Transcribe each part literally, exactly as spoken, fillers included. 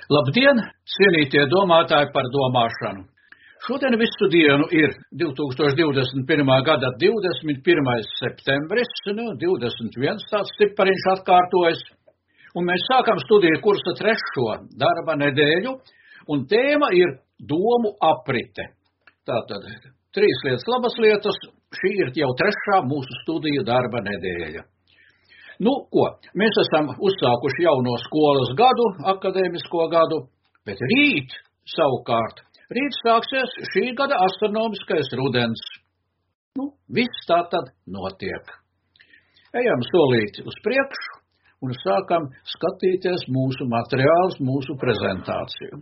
Labdien, cienītie domātāji par domāšanu! Šodien visu dienu ir divi tūkstoši divdesmit pirmā gada divdesmit pirmais septembris, nu, divdesmit viens tāds cipariņš atkārtojas, un mēs sākam studiju kursa trešo darba nedēļu, un tēma ir domu aprite. Tātad, trīs lietas labas lietas, šī ir jau trešā mūsu studiju darba nedēļa. Nu, ko, mēs esam uzsākuši jauno skolas gadu, akadēmisko gadu, bet rīt, savukārt, rīt sāksies šī gada astronomiskais rudens. Nu, viss tā tad notiek. Ejam solīti uz priekšu un sākam skatīties mūsu materiālus, mūsu prezentāciju.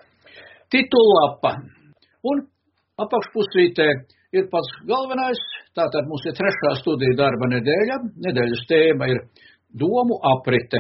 Titullapa un apakšpusītē ir pats galvenais, tātad mums ir trešā studija darba nedēļa, nedēļas tēma ir domu aprite.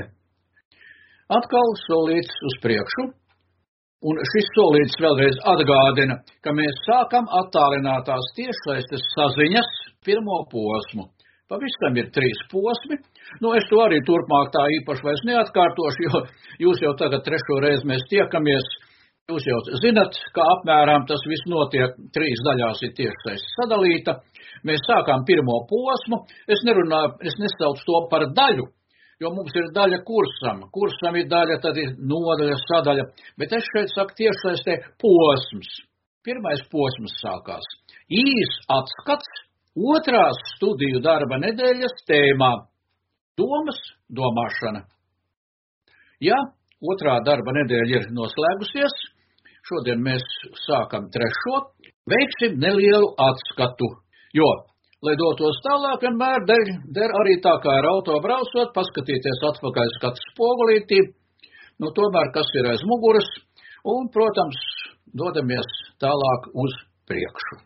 Atkal solīts uz priekšu, un šis solīts vēlreiz atgādina, ka mēs sākam attālinātās tiešsaistes saziņas pirmo posmu. Pavisam ir trīs posmi, nu es to arī turpmāk tā īpaši vairs neatkārtošu, jo jūs jau tagad trešo reizi mēs tiekamies. Jūs jau zinat, ka apmēram tas viss notiek, trīs daļās ir tiešsaistes sadalīta. Mēs sākām pirmo posmu, es nerunāju, es nesaucu to par daļu, jo mums ir daļa kursam. Kursam ir daļa, tad ir nodaļa, sadaļa, bet es šeit saku tiešsaistē posms. Pirmais posms sākās. Īs atskats otrās studiju darba nedēļas tēmā. Domas, domāšana. Ja otrā darba nedēļa ir noslēgusies, šodien mēs sākam trešo, veiksim nelielu atskatu, jo, lai dotos tālāk, vienmēr der, der arī tā kā ar auto braucot, paskatīties atpakaļ skatu spogulītī, nu tomēr kas ir aiz muguras, un, protams, dodamies tālāk uz priekšu.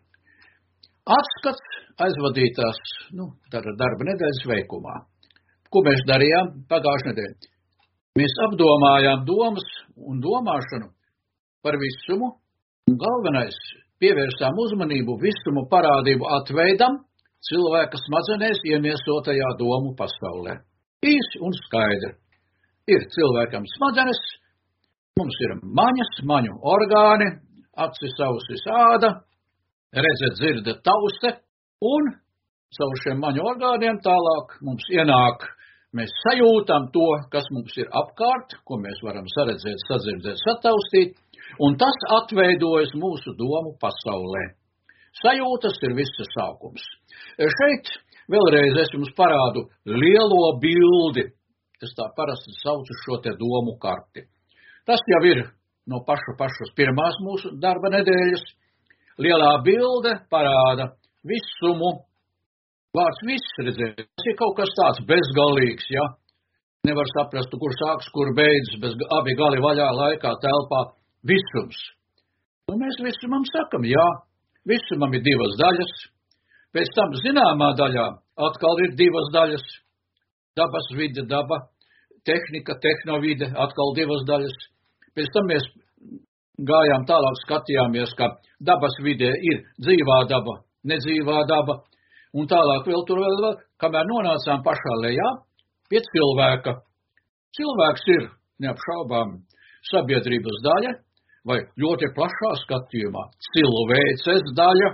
Atskats aizvadītās, nu, darba nedēļas veikumā. Ko mēs darījām pagājušajā nedēļā? Mēs apdomājām domas un domāšanu par visumu, un galvenais pievērsām uzmanību visumu parādību atveidam cilvēka smadzenēs iemiesotajā domu pasaulē. Īsi un skaidri. Ir cilvēkam smadzenes, mums ir maņas, maņu orgāni, acis, ausis, āda, redze, dzirde, tause, un caur šiem maņu orgāniem tālāk mums ienāk. Mēs sajūtam to, kas mums ir apkārt, ko mēs varam saredzēt, sadzirdēt, sataustīt, un tas atveidojas mūsu domu pasaulē. Sajūtas ir visa sākums. Šeit vēlreiz es jums parādu lielo bildi. Es tā parasti saucu šo te domu karti. Tas jau ir no paša pašas pirmās mūsu darba nedēļas. Lielā bilde parāda visumu. Vārds viss, redzēt, tas ir kaut kas tāds bezgalīgs, ja? Nevar saprast, kur sāks, kur beidzas, bez abi gali vaļā laikā, telpā, visums. Un mēs visumam sakam, jā, visumam ir divas daļas, pēc tam zināmā daļā atkal ir divas daļas, dabas vide, daba, tehnika, tehnovide, atkal divas daļas, pēc tam mēs gājām tālāk, skatījāmies, ka dabas vidē ir dzīvā daba, nedzīvā daba, un tālāk vēl tur vēl, vēl, kamēr nonācām pašā lejā, pie cilvēka. Cilvēks ir, neapšaubām, sabiedrības daļa, vai ļoti plašā skatījumā, cilvēces daļa,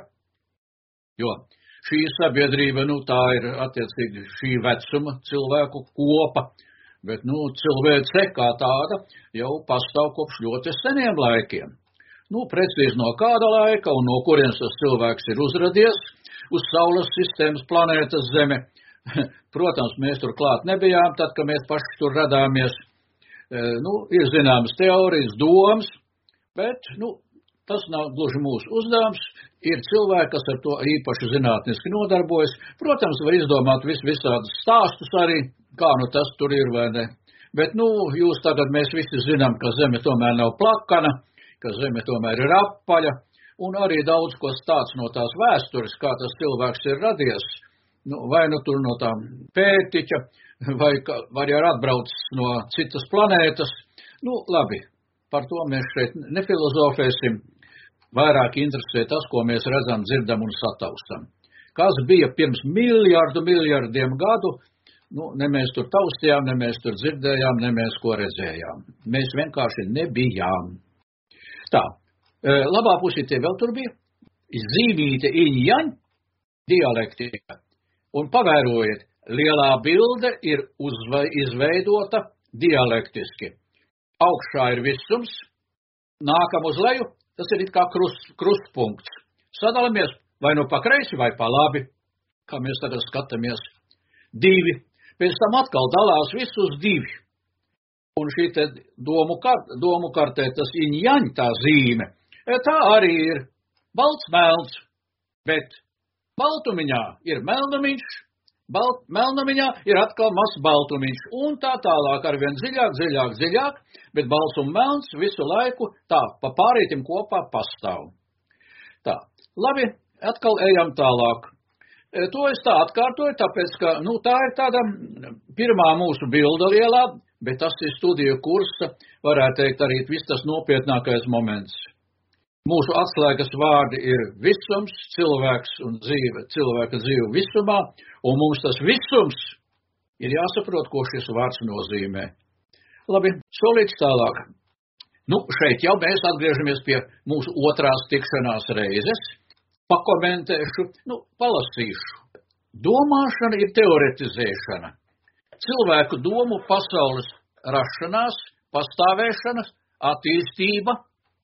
jo šī sabiedrība, nu tā ir attiecīgi šī vecuma cilvēku kopa, bet, nu, cilvēce kā tāda jau pastāv kopš ļoti seniem laikiem. Nu, precīzi no kāda laika un no kurienes tas cilvēks ir uzradies, uz Saules sistēmas planētas Zeme. Protams, mēs tur klāt nebijām, tad, kad mēs paši tur radāmies. E, nu, ir zināmas teorijas, domas, bet, nu, tas nav gluži mūsu uzdevums. Ir cilvēki, kas ar to īpaši zinātniski nodarbojas. Protams, var izdomāt vis visādus stāstus arī, kā nu tas tur ir vai ne. Bet, nu, jūs tagad mēs visi zinām, ka Zeme tomēr nav plakana, ka Zeme tomēr ir apaļa. Un arī daudz ko stāsts no tās vēstures, kā tas cilvēks ir radies, nu, vai nu tur no tā pētiķa, vai, vai arī atbraucis no citas planētas. Nu, labi, par to mēs šeit nefilozofēsim, vairāk interesē tas, ko mēs redzam, dzirdam un sataustam. Kas bija pirms miljardu, miljardiem gadu, Nu, ne mēs tur taustījām, ne mēs tur dzirdējām, ne mēs ko redzējām. Mēs vienkārši nebijām. Tā, labā pusītē vēl tur bija zīmīte iņjaņ dialektika. Un pavērojiet, lielā bilde ir uzve, izveidota dialektiski. Augšā ir visums, nākam uz leju, tas ir it kā krust, krustpunkts. Sadalamies vai nu pa kreisi vai pa labi, kā mēs tagad skatāmies. Divi. Pēc tam atkal dalās visus divi. Un šī te domu, kart, domu kartē tas iņjaņ tā zīme, tā arī ir balts melns, bet baltumiņā ir melnumiņš, balt, melnumiņā ir atkal mazs baltumiņš, un tā tālāk arvien dziļāk, dziļāk, dziļāk, bet balts un melns visu laiku tā pa pārītim kopā pastāv. Tā, labi, atkal ejam tālāk. To es tā atkārtoju, tāpēc, ka, nu, tā ir tāda pirmā mūsu bilda lielā, bet tas ir studiju kursa, varētu teikt, arī viss tas nopietnākais moments. Mūsu atslēgas vārdi ir visums, cilvēks un dzīve, cilvēka dzīve visumā, un mums tas visums ir jāsaprot, ko šis vārds nozīmē. Labi, solīts tālāk. Nu, šeit jau mēs atgriežamies pie mūsu otrās tikšanās reizes. Pakomentēšu, nu, palasīšu. Domāšana ir teoretizēšana. Cilvēku domu pasaules rašanās, pastāvēšanas, attīstība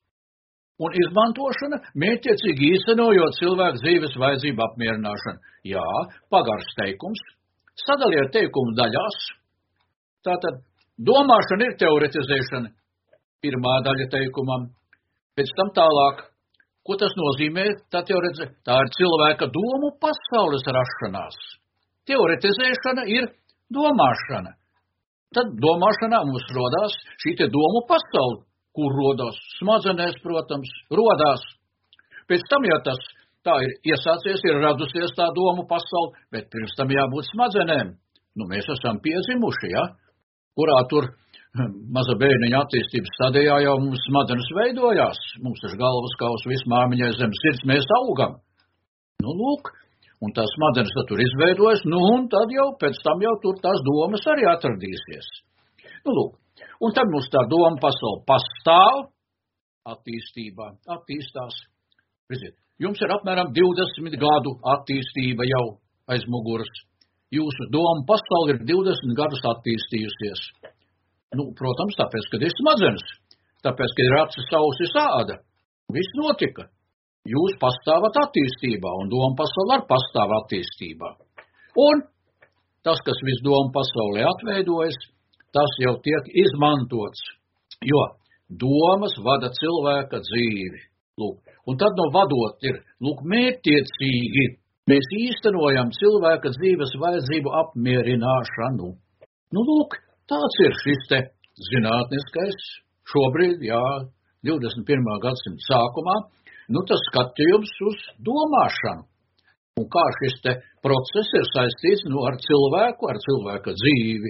un izmantošana, mērķiecīgi īstenojot cilvēku dzīves vajadzību apmierināšanu. Jā, pagars teikums. Sadaliet teikumu daļās. Tātad, domāšana ir teoretizēšana. Pirmā daļa teikumam. Pēc tam tālāk. Ko tas nozīmē? Tā, teoretizē, tā ir cilvēka domu pasaules rašanās. Teoretizēšana ir domāšana. Tad domāšanā mums rodās šī te domu pasaule, kur rodās smadzenēs, protams, rodās. Pēc tam, ja tas tā ir iesācies, ir radusies tā domu pasaule, bet pirms tam jābūt smadzenēm. Nu, mēs esam piedzimuši, ja? Kurā tur maza bērniņa attīstības stadijā jau mums smadzenes veidojās. Mums taču galvas kausa viss māmiņai zem sirds, mēs augam. Nu, lūk, un tās smadzenes tur izveidojas, nu, un tad jau, pēc tam jau tur tās domas arī atradīsies. Nu, lūk, un tad mums tā doma pasaule pastāv attīstībā, attīstās. Redziet, jums ir apmēram divdesmit gadu attīstība jau aiz muguras. Jūsu doma pasaule ir divdesmit gadus attīstījusies. Nu, protams, tāpēc, kad ir smadzenes, tāpēc, kad ir acis, ausis, āda. Viss notika. Jūs pastāvat attīstībā, un doma pasaule arī pastāv attīstībā. Un tas, kas viss doma pasaulē atveidojas, tas jau tiek izmantots, jo domas vada cilvēka dzīvi. Lūk, un tad no vadot ir, lūk, mērķiecīgi mēs īstenojam cilvēka dzīves vajadzību apmierināšanu. Nu, lūk, tāds ir šis te zinātniskais, šobrīd, jā, divdesmit pirmā gadsimta sākumā, nu tas skatījums uz domāšanu. Un kā šis te process ir saistīts, nu, ar cilvēku, ar cilvēka dzīvi.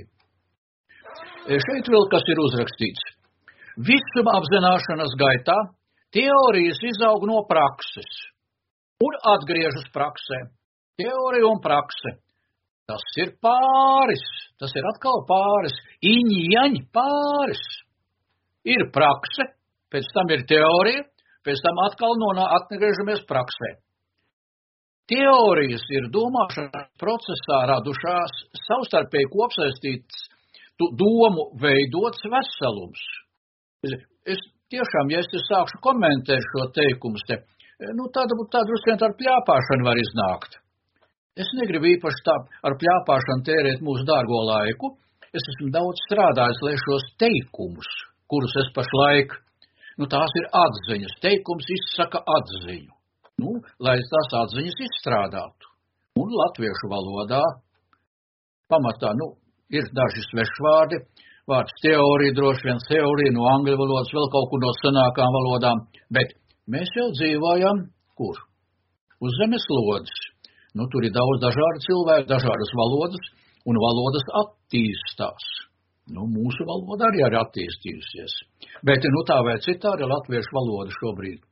Šeit vēl kas ir uzrakstīts. Visuma apzināšanas gaitā teorijas izaug no prakses un atgriežas praksē. Teorija un prakse. Tas ir pāris, tas ir atkal pāris, iņjaņ pāris. Ir prakse, pēc tam ir teorija, pēc tam atkal nonā atgriežamies praksē. Teorijas ir domāšanas procesā radušās savstarpēji kopsaistīts domu veidots veselums. Es tiešām, ja es te sākšu komentēt šo teikumus, te, nu tāda, tāda drusku vien ar pļāpāšanu var iznākt. Es negribu īpaši tā ar pļāpāšanu tērēt mūsu dārgo laiku. Es esmu daudz strādājis, lai šos teikumus, kurus es pašlaik, nu tās ir atziņas. Teikums izsaka atziņu. Nu, lai tās atziņas izstrādātu. Un latviešu valodā pamatā, nu, ir daži svešvārdi. Vārds teorija, droši vien teorija, no angļu valodas, vēl kaut kur no senākām valodām. Bet mēs jau dzīvojam, kur? Uz zemes lodes. Nu, tur ir daudz dažādu cilvēku, dažādas valodas, un valodas attīstās. Nu, mūsu valoda arī ir attīstījusies. Bet, nu, tā vai citādi latviešu valoda šobrīd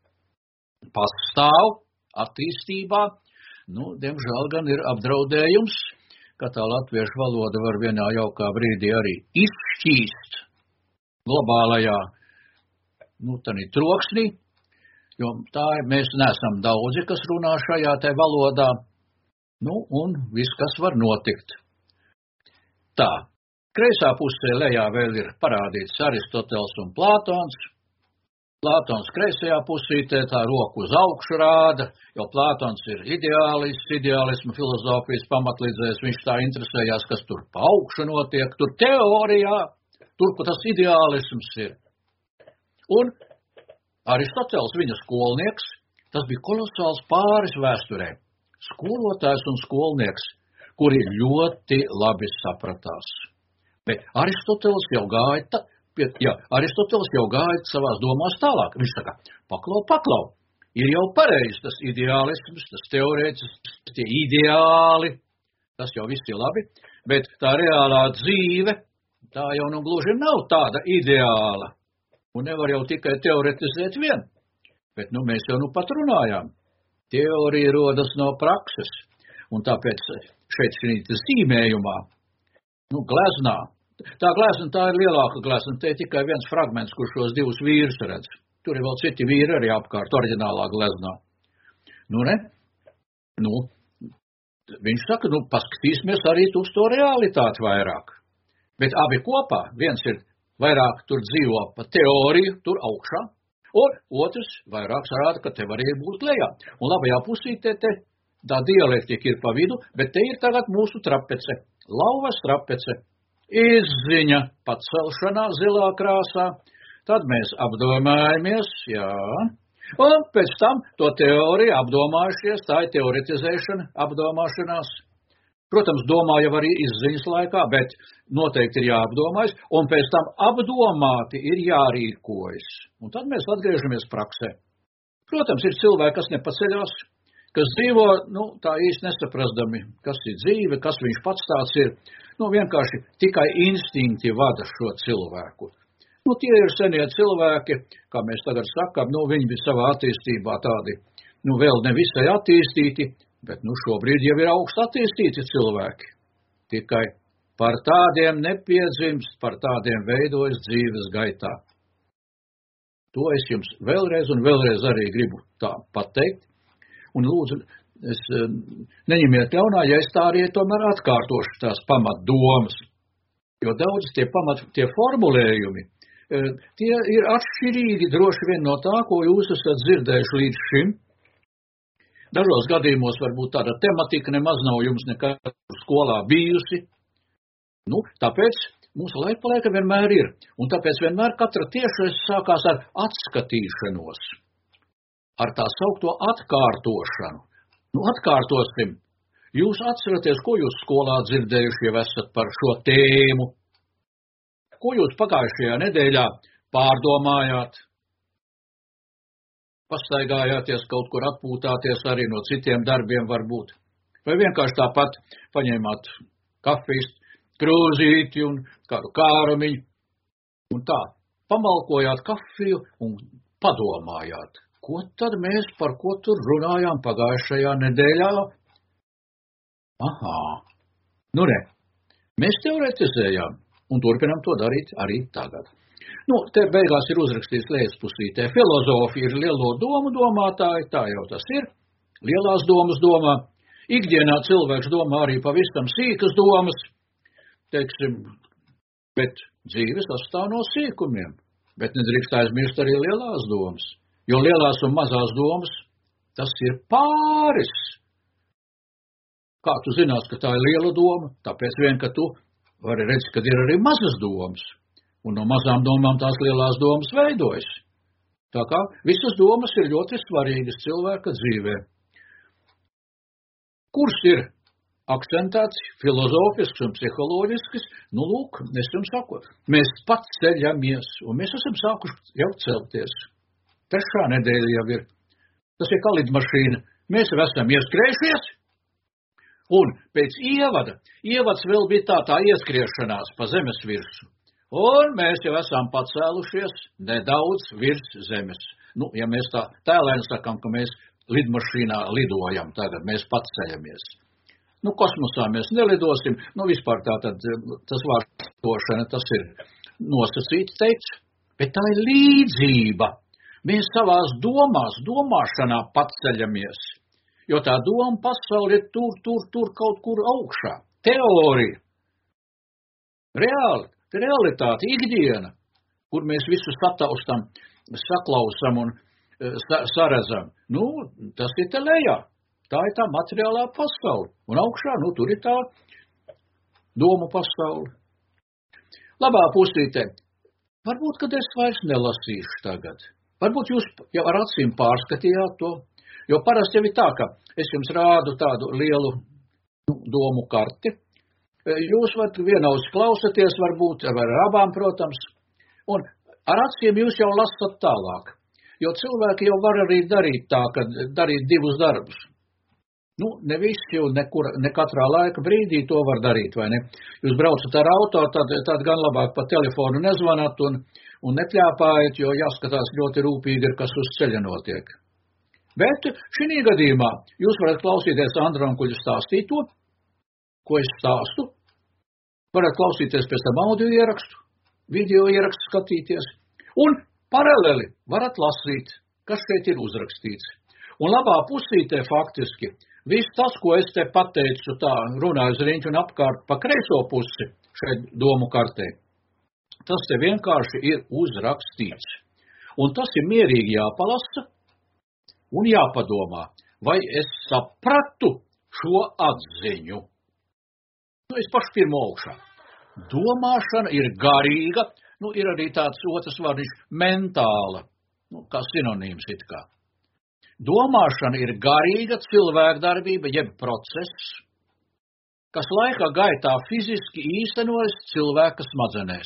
pastāv attīstībā. Nu, diemžēl gan ir apdraudējums, ka tā latviešu valoda var vienā jaukā brīdī arī izšķīst globālajā, nu, tādī troksnī, jo tā mēs neesam daudzi, kas runā šajā te valodā, nu, un viss, kas var notikt. Tā, kreisā pusē lejā vēl ir parādīts Aristotels un Plātons. Plātons kreisajā pusītē tā roku uz augšu rāda, jo Plātons ir ideālists, ideālismu filozofijas pamatlīdzējs, viņš tā interesējās, kas tur pa augšu notiek, tur teorijā, tur, kur tas ideālisms ir. Un Aristotels, viņa skolnieks, tas bija kolosāls pāris vēsturē. Skolotājs un skolnieks, kuri ļoti labi sapratās. Bet Aristoteles jau gāja, ta, jā, Aristoteles jau gāja savās domās tālāk. Viņš saka, paklau, paklau, ir jau pareizi tas ideālisms, tas teorētisks, tie ideāli, tas jau viss ir labi, bet tā reālā dzīve, tā jau nu gluži nav tāda ideāla. Un nevar jau tikai teoretizēt vien, bet nu mēs jau nu pat runājām. Teorija rodas no prakses, un tāpēc šeit šī zīmējumā, nu, gleznā, tā glezna, tā ir lielāka glezna, te ir tikai viens fragments, kur šos divus vīrus redz. Tur ir vēl citi vīri arī apkārt, oriģinālā gleznā. Nu, ne? Nu, viņš saka, nu, paskatīsimies arī uz to realitāti vairāk. Bet abi kopā, viens ir vairāk tur dzīvo pa teoriju, tur augšā, un otrs vairāk sarāda, ka te var būt lejā. Un labajā pusītē te tā dialektika ir pa vidu, bet te ir tagad mūsu trapece, lauvas trapece, izziņa pacelšanā zilā krāsā, tad mēs apdomājamies, jā, un pēc tam to teoriju apdomājušies, tā ir teoretizēšana, apdomāšanās. Protams, domā jau arī izziņas laikā, bet noteikti ir jāapdomājas, un pēc tam apdomāti ir jārīkojas. Un tad mēs atgriežamies praksē. Protams, ir cilvēki, kas nepaceļās, kas dzīvo, nu, tā īsti nesaprastami, kas ir dzīve, kas viņš pats tāds ir. Nu, vienkārši tikai instinkti vada šo cilvēku. Nu, tie ir senie cilvēki, kā mēs tagad sakām, nu, viņi bija savā attīstībā tādi, nu, vēl ne visai attīstīti, bet, nu, šobrīd jau ir augst attīstīti cilvēki. Tikai par tādiem nepiedzimst, par tādiem veidojas dzīves gaitā. To es jums vēlreiz un vēlreiz arī gribu tā pateikt. Un lūdzu, es neņemiet ļaunā, ja es tā arī tomēr atkārtošu tās pamatdomas. Jo daudz tie pamat, tie formulējumi, tie ir atšķirīgi droši vien no tā, ko jūs esat dzirdējuši līdz šim. Dažos gadījumos varbūt tāda tematika nemaz nav jums nekad skolā bijusi. Nu, tāpēc mūsu laikpalieka vienmēr ir. Un tāpēc vienmēr katra tiešais sākās ar atskatīšanos. Ar tā saukto atkārtošanu. Nu, atkārtosim. Jūs atceraties, ko jūs skolā dzirdējuši jau esat par šo tēmu? Ko jūs pagājušajā nedēļā pārdomājāt? Pastaigājāties kaut kur atpūtāties arī no citiem darbiem varbūt. Vai vienkārši tāpat paņēmāt kafijas krūzīti un kādu kārumiņu un tā, pamalkojāt kafiju un padomājāt, ko tad mēs par ko tur runājām pagājušajā nedēļā? Aha, nu ne, mēs teoretizējām un turpinam to darīt arī tagad. Nu, te beigās ir uzrakstīts lejupusītē. Filozofija ir lielo domu domātāji, tā jau tas ir. Lielās domas domā. Ikdienā cilvēks domā arī pavisam sīkas domas, teiksim, bet dzīve sastāv no sīkumiem. Bet nedrīkst aizmirst arī lielās domas. Jo lielās un mazās domas, tas ir pāris. Kā tu zinās, ka tā ir liela doma? Tāpēc vien, ka tu vari redzēt, ka ir arī mazas domas. Un no mazām domām tās lielās domas veidojas. Tā kā visas domas ir ļoti svarīgas cilvēka dzīvē. Kurs ir akcentēts filozofisks un psiholoģisks, nu lūk, es jums saku, mēs pats ceļamies, un mēs esam sākuši jau celties. Trešā nedēļa jau ir. Tas ir kā lidmašīna. Mēs jau esam ieskrējušies, un pēc ievada, ievads vēl bija tā tā ieskriešanās pa zemes virsu. Un mēs jau esam pacēlušies nedaudz virs zemes. Nu, ja mēs tā tēlēni sakam, ka mēs lidmašīnā lidojam tagad, mēs paceļamies. Nu, kosmosā mēs nelidosim, nu, vispār tā tad tas vārds lidošana, tas ir nosacīts teikts, bet tā ir līdzība. Mēs savās domās, domāšanā paceļamies, jo tā doma pasauli ir tur, tur, tur kaut kur augšā. Teorija, reāli, realitāte, ikdiena, kur mēs visu sataustam, saklausam un sa saredzam. Nu, tas ir te lejā. Tā ir tā materiālā pasaule. Un augšā, nu, tur ir tā domu pasaule. Labā pusītē. Varbūt, kad es vairs nelasīšu tagad. Varbūt jūs jau ar acīm pārskatījāt to. Jo parasti jau ir tā, ka es jums rādu tādu lielu nu, domu karti. Jūs varat vienaus klausaties, varbūt, ar abām, protams. Un ar acīm jūs jau lasat tālāk. Jo cilvēki jau var arī darīt tā, ka darīt divus darbus. Nu, ne visi jau nekur, ne katrā laika brīdī to var darīt, vai ne? Jūs braucat ar auto, tad, tad gan labāk pa telefonu nezvanat un, un nepļāpājat, jo jāskatās ļoti rūpīgi ir, kas uz ceļa notiek. Bet šī gadījumā jūs varat klausīties Andronkuļu stāstīto, ko es stāstu. Varat klausīties pēc tam audio ierakstu, video ierakstu skatīties. Un paralēli varat lasīt, kas šeit ir uzrakstīts. Un labā pusītē faktiski viss tas, ko es te pateicu, tā runāju uz riņķu un apkārt pa kreiso pusi šeit domu kartē, tas te vienkārši ir uzrakstīts. Un tas ir mierīgi jāpalasa un jāpadomā, vai es sapratu šo atziņu. Nu, es pašu pirmo augšā. Domāšana ir garīga, nu, ir arī tāds otrs vārdiņš mentāla, nu, kā sinonīms it kā. Domāšana ir garīga cilvēkdarbība, jeb process, kas laika gaitā fiziski īstenojas cilvēka smadzenēs.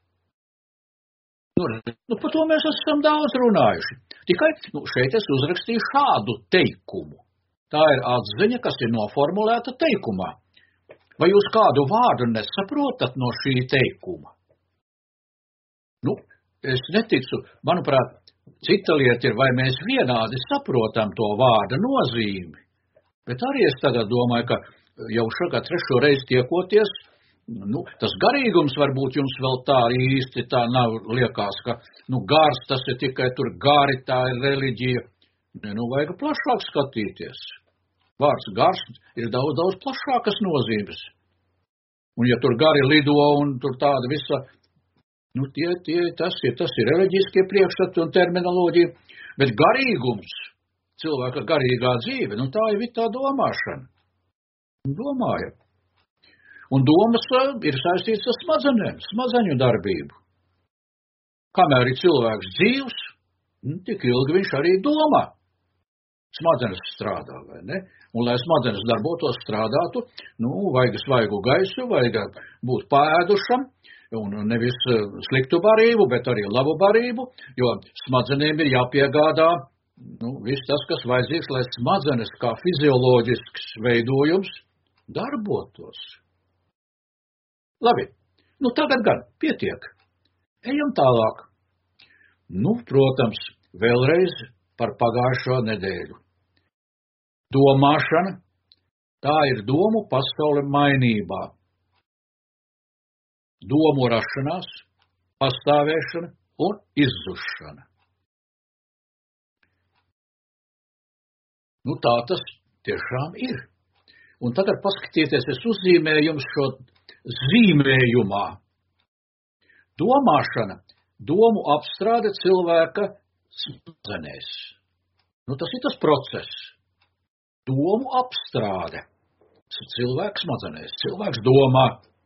Nu, nu, par to mēs esam daudz runājuši. Tikai nu, šeit es uzrakstīju šādu teikumu. Tā ir atziņa, kas ir noformulēta teikumā. Vai jūs kādu vārdu nesaprotat no šī teikuma? Nu, es neticu, manuprāt, cita lieta ir, vai mēs vienādi saprotam to vārda nozīmi. Bet arī es tagad domāju, ka jau šagad trešo reizi tiekoties, nu, tas garīgums varbūt jums vēl tā īsti tā nav liekas, ka, nu, gars tas ir tikai tur gari, tā ir reliģija. Ne, nu, vajag plašāk skatīties. Vārds gars ir daudz, daudz plašākas nozīmes. Un ja tur gari lido un tur tāda visa, nu, tie, tie, tas ir, tas ir reliģiskie priekšstati un terminoloģija, bet garīgums, cilvēka garīgā dzīve, nu, tā ir tā domāšana. Domāja. Un domas ir saistīts ar smadzenēm, smadzeņu darbību. Kamēr ir cilvēks dzīvs, nu, tik ilgi viņš arī domā. Smadzenes strādā, vai ne? Un, lai smadzenes darbotos, strādātu, nu, vajag svaigu gaisu, vajag būt pāēdušam, un nevis sliktu barību, bet arī labu barību, jo smadzenēm ir jāpiegādā, nu, viss tas, kas vajadzīgs, lai smadzenes kā fizioloģisks veidojums darbotos. Labi, nu, tagad gan pietiek. Ejam tālāk. Nu, protams, vēlreiz par pagājušo nedēļu. Domāšana, tā ir domu pasaule mainībā. Domu rašanās, pastāvēšana un izzušana. Nu, tā tas tiešām ir. Un tagad paskatieties, es uzzīmēju jums šo zīmējumā. Domāšana, domu apstrāde cilvēka smadzenēs. Nu, tas ir tas process. Domu apstrāde. Cilvēks smadzenēs, cilvēks domā.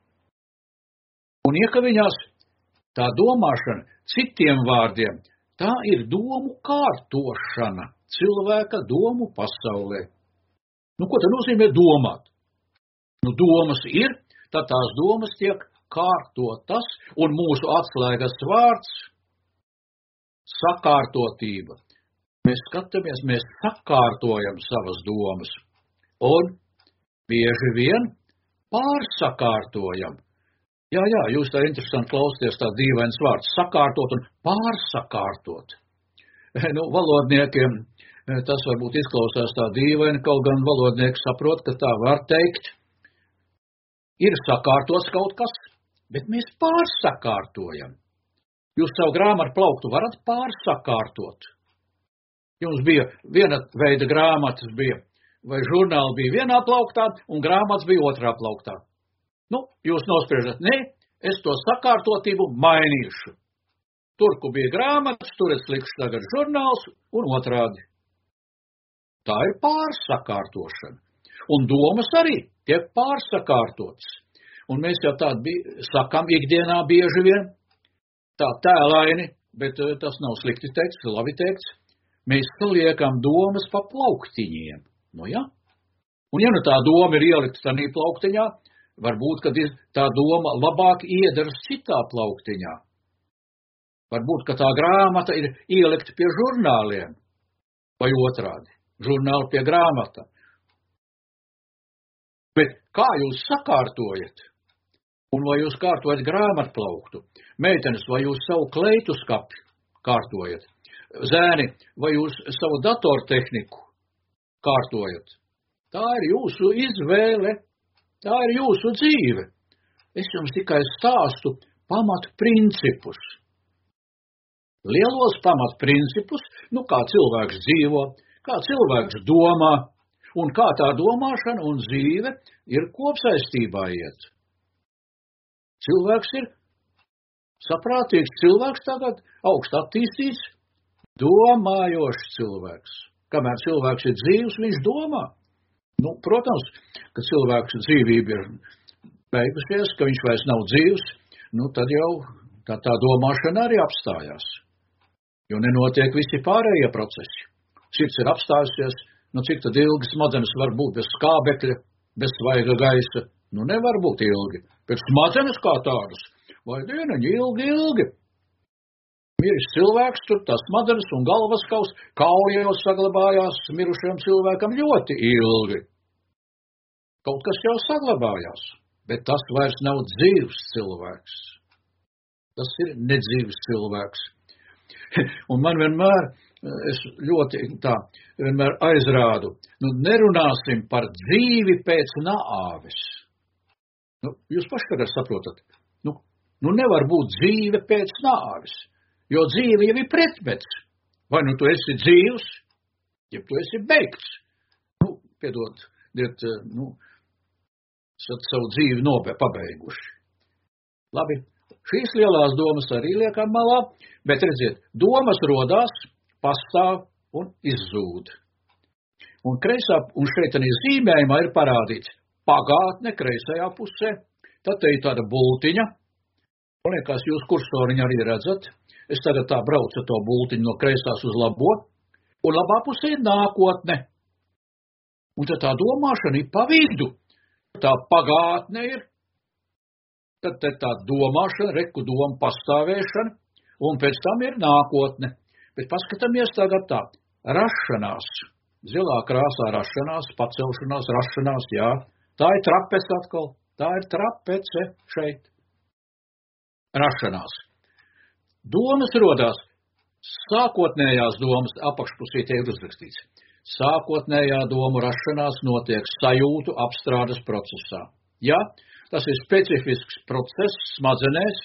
Un iekaviņās tā domāšana, citiem vārdiem, tā ir domu kārtošana cilvēka domu pasaulē. Nu, ko tad nozīmē domāt? Nu, domas ir, tad tās domas tiek kārtotas, un mūsu atslēgas vārds – sakārtotība. Mēs skatāmies, mēs sakārtojam savas domas, un bieži vien pārsakārtojam. Jā, jā, jūs tā interesanti klausties tā dīvains vārds – sakārtot un pārsakārtot. Nu, valodniekiem Tas varbūt izklausās tā dīvaini, kaut gan valodnieks saprot, ka tā var teikt. Ir sakārtots kaut kas, bet mēs pārsakārtojam. Jūs savu grāmatu plauktu varat pārsakārtot. Jums bija viena veida grāmatas bija, vai žurnāli bija vienā plauktā, un grāmatas bija otrā plauktā. Nu, jūs nospriežat, ne, es to sakārtotību mainīšu. Tur, kur bija grāmatas, tur es likšu tagad žurnāls un otrādi. Tā ir pārsakārtošana. Un domas arī tiek pārsakārtotas. Un mēs jau tādu sakam ikdienā bieži vien, tā tēlaini, bet tas nav slikti teikts, labi teikts. Mēs liekam domas pa plauktiņiem. Nu jā. Un ja nu tā doma ir ielikta tādā plauktiņā, varbūt, kad tā doma labāk iedaras citā plauktiņā. Varbūt, ka tā grāmata ir ielikta pie žurnāliem vai otrādi. Žurnāli pie grāmata. Bet kā jūs sakārtojat? Un vai jūs kārtojat grāmatplauktu? Meitenes, vai jūs savu kleitu skapi kārtojat? Zēni, vai jūs savu datortehniku kārtojat? Tā ir jūsu izvēle, tā ir jūsu dzīve. Es jums tikai stāstu pamatu principus. Lielos pamatu principus, nu kā cilvēks dzīvo, kā cilvēks domā, un kā tā domāšana un dzīve ir kopsaistībā iet. Cilvēks ir saprātīgs cilvēks tagad, augst attīstīts, domājošs cilvēks. Kamēr cilvēks ir dzīvs, viņš domā. Nu, protams, ka cilvēks dzīvība ir beigusies, ka viņš vairs nav dzīvs, nu tad jau tā, tā domāšana arī apstājās. Jo nenotiek visi pārējie procesi. Sirds ir apstājusies, nu cik tad ilgi smadzenes var būt bez skābekļa, bez svaiga gaisa? Nu nevar būt ilgi, bet smadzenes kā tādas, vai dieniņi ilgi, ilgi. Miris cilvēks, tur tās smadzenes un galvaskaus, kauli jau saglabājās mirušajam cilvēkam ļoti ilgi. Kaut kas jau saglabājās, bet tas vairs nav dzīvs cilvēks. Tas ir nedzīvs cilvēks. Un man vienmēr, es ļoti tā, vienmēr aizrādu, nu nerunāsim par dzīvi pēc nāves. Nu, jūs paši tagad saprotat, nu, nu nevar būt dzīve pēc nāves, jo dzīve jau ir pretmets. Vai nu tu esi dzīvs, ja tu esi beigts. Nu, piedod, diet, nu, esat savu dzīvi nobē pabeiguši. Labi. Šīs lielās domas arī liekam malā, bet redziet, domas rodās, pastāv un izzūd. Un, kreisā, un šeit arī zīmējumā ir parādīts pagātne kreisajā pusē, tad te ir tāda bultiņa, un liekas, jūs kursoriņu arī redzat, es tagad tā braucu to bultiņu no kreisās uz labo, un labā pusē ir nākotne. Un tad tā domāšana ir pa vidu, tā pagātne ir, tad te tā domāšana, reku doma pastāvēšana, un pēc tam ir nākotne. Bet paskatāmies tagad tā, rašanās, zilā krāsā rašanās, pacelšanās, rašanās, jā, tā ir trapece atkal, tā ir trapece šeit. Rašanās. Domas rodās, sākotnējās domas, apakšpusītē ir uzrakstīts. Sākotnējā domu rašanās notiek sajūtu apstrādes procesā. Jā, tas ir specifisks process smadzenēs,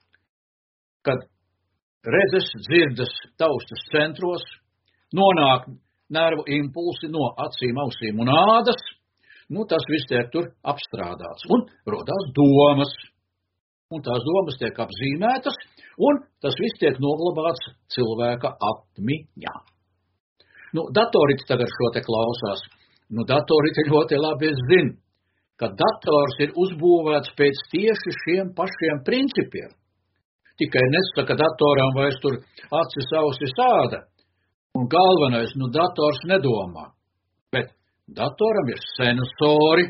kad redzes, dzirdes, taustas centros nonāk nervu impulsi no acīm, ausīm un ādas, nu tas viss tiek tur apstrādāts un rodās domas. Un tās domas tiek apzīmētas, un tas viss tiek noglabāts cilvēka atmiņā. Nu, datoriti tagad šo te klausās. Nu, datoriti ļoti labi zina, ka dators ir uzbūvēts pēc tieši šiem pašiem principiem. Tikai nesaka datoram vairs tur acis, ausis, āda. Un galvenais, nu, dators nedomā. Bet datoram ir sensori.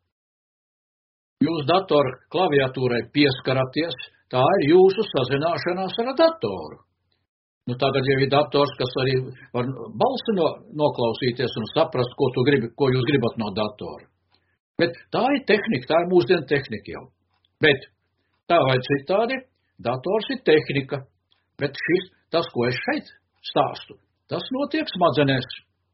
Jūs datora klaviatūrai pieskaraties, tā ir jūsu sazināšanās ar datoru. Nu, tagad jau ir dators, kas arī var balsi no, noklausīties un saprast, ko, tu gribi, ko jūs gribat no datora. Bet tā ir tehnika, tā ir mūsdienu tehnika jau. Bet tā vai citādi, dators ir tehnika. Bet šis, tas, ko es šeit stāstu, tas notiek smadzenēs.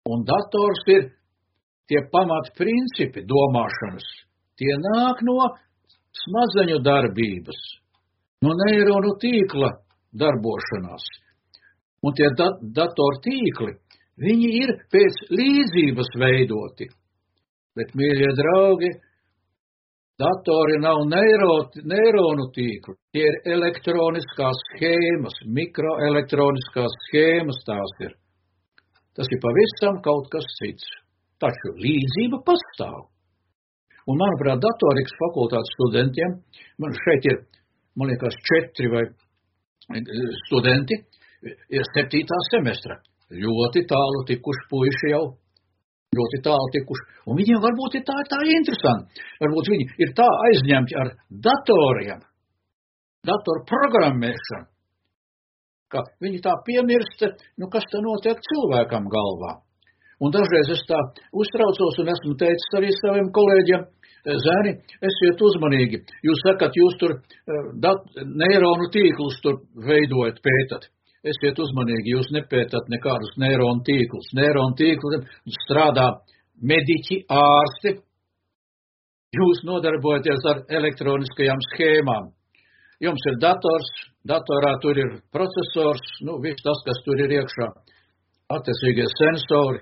Un dators ir tie pamat principi domāšanas. Tie nāk no smadzeņu darbības, no neironu tīkla darbošanās. Un tie dat datoru tīkli, viņi ir pēc līdzības veidoti. Bet, mīļie draugi, datori nav neiro, neironu tīkli, tie ir elektroniskās schēmas, mikroelektroniskās schēmas tās ir. Tas ir pavisam kaut kas cits. Taču līdzība pastāv. Un, manuprāt, datorikas fakultātes studentiem, man šeit ir, man liekas, četri vai studenti, ir septītā semestra. Ļoti tālu tikuši puiši jau, ļoti tālu tikuši. Un viņiem varbūt ir tā, tā interesanti. Varbūt viņi ir tā aizņemti ar datoriem, datoru programmēšanu, ka viņi tā piemirsta, nu kas tā notiek cilvēkam galvā. Un dažreiz es tā uztraucos un esmu teicis arī saviem kolēģiem, zēni, esiet uzmanīgi. Jūs sakat, jūs tur dat, neironu tīklus tur veidojat, pētat. Esiet uzmanīgi, jūs nepētat nekādus neironu tīklus. Neironu tīkli strādā mediķi, ārsti. Jūs nodarbojaties ar elektroniskajām schēmām. Jums ir dators, datorā tur ir procesors, nu, viss tas, kas tur ir iekšā, attiecīgie sensori.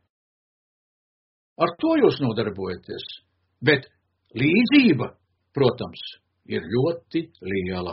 Ar to jūs nodarbojaties, bet līdzība, protams, ir ļoti liela.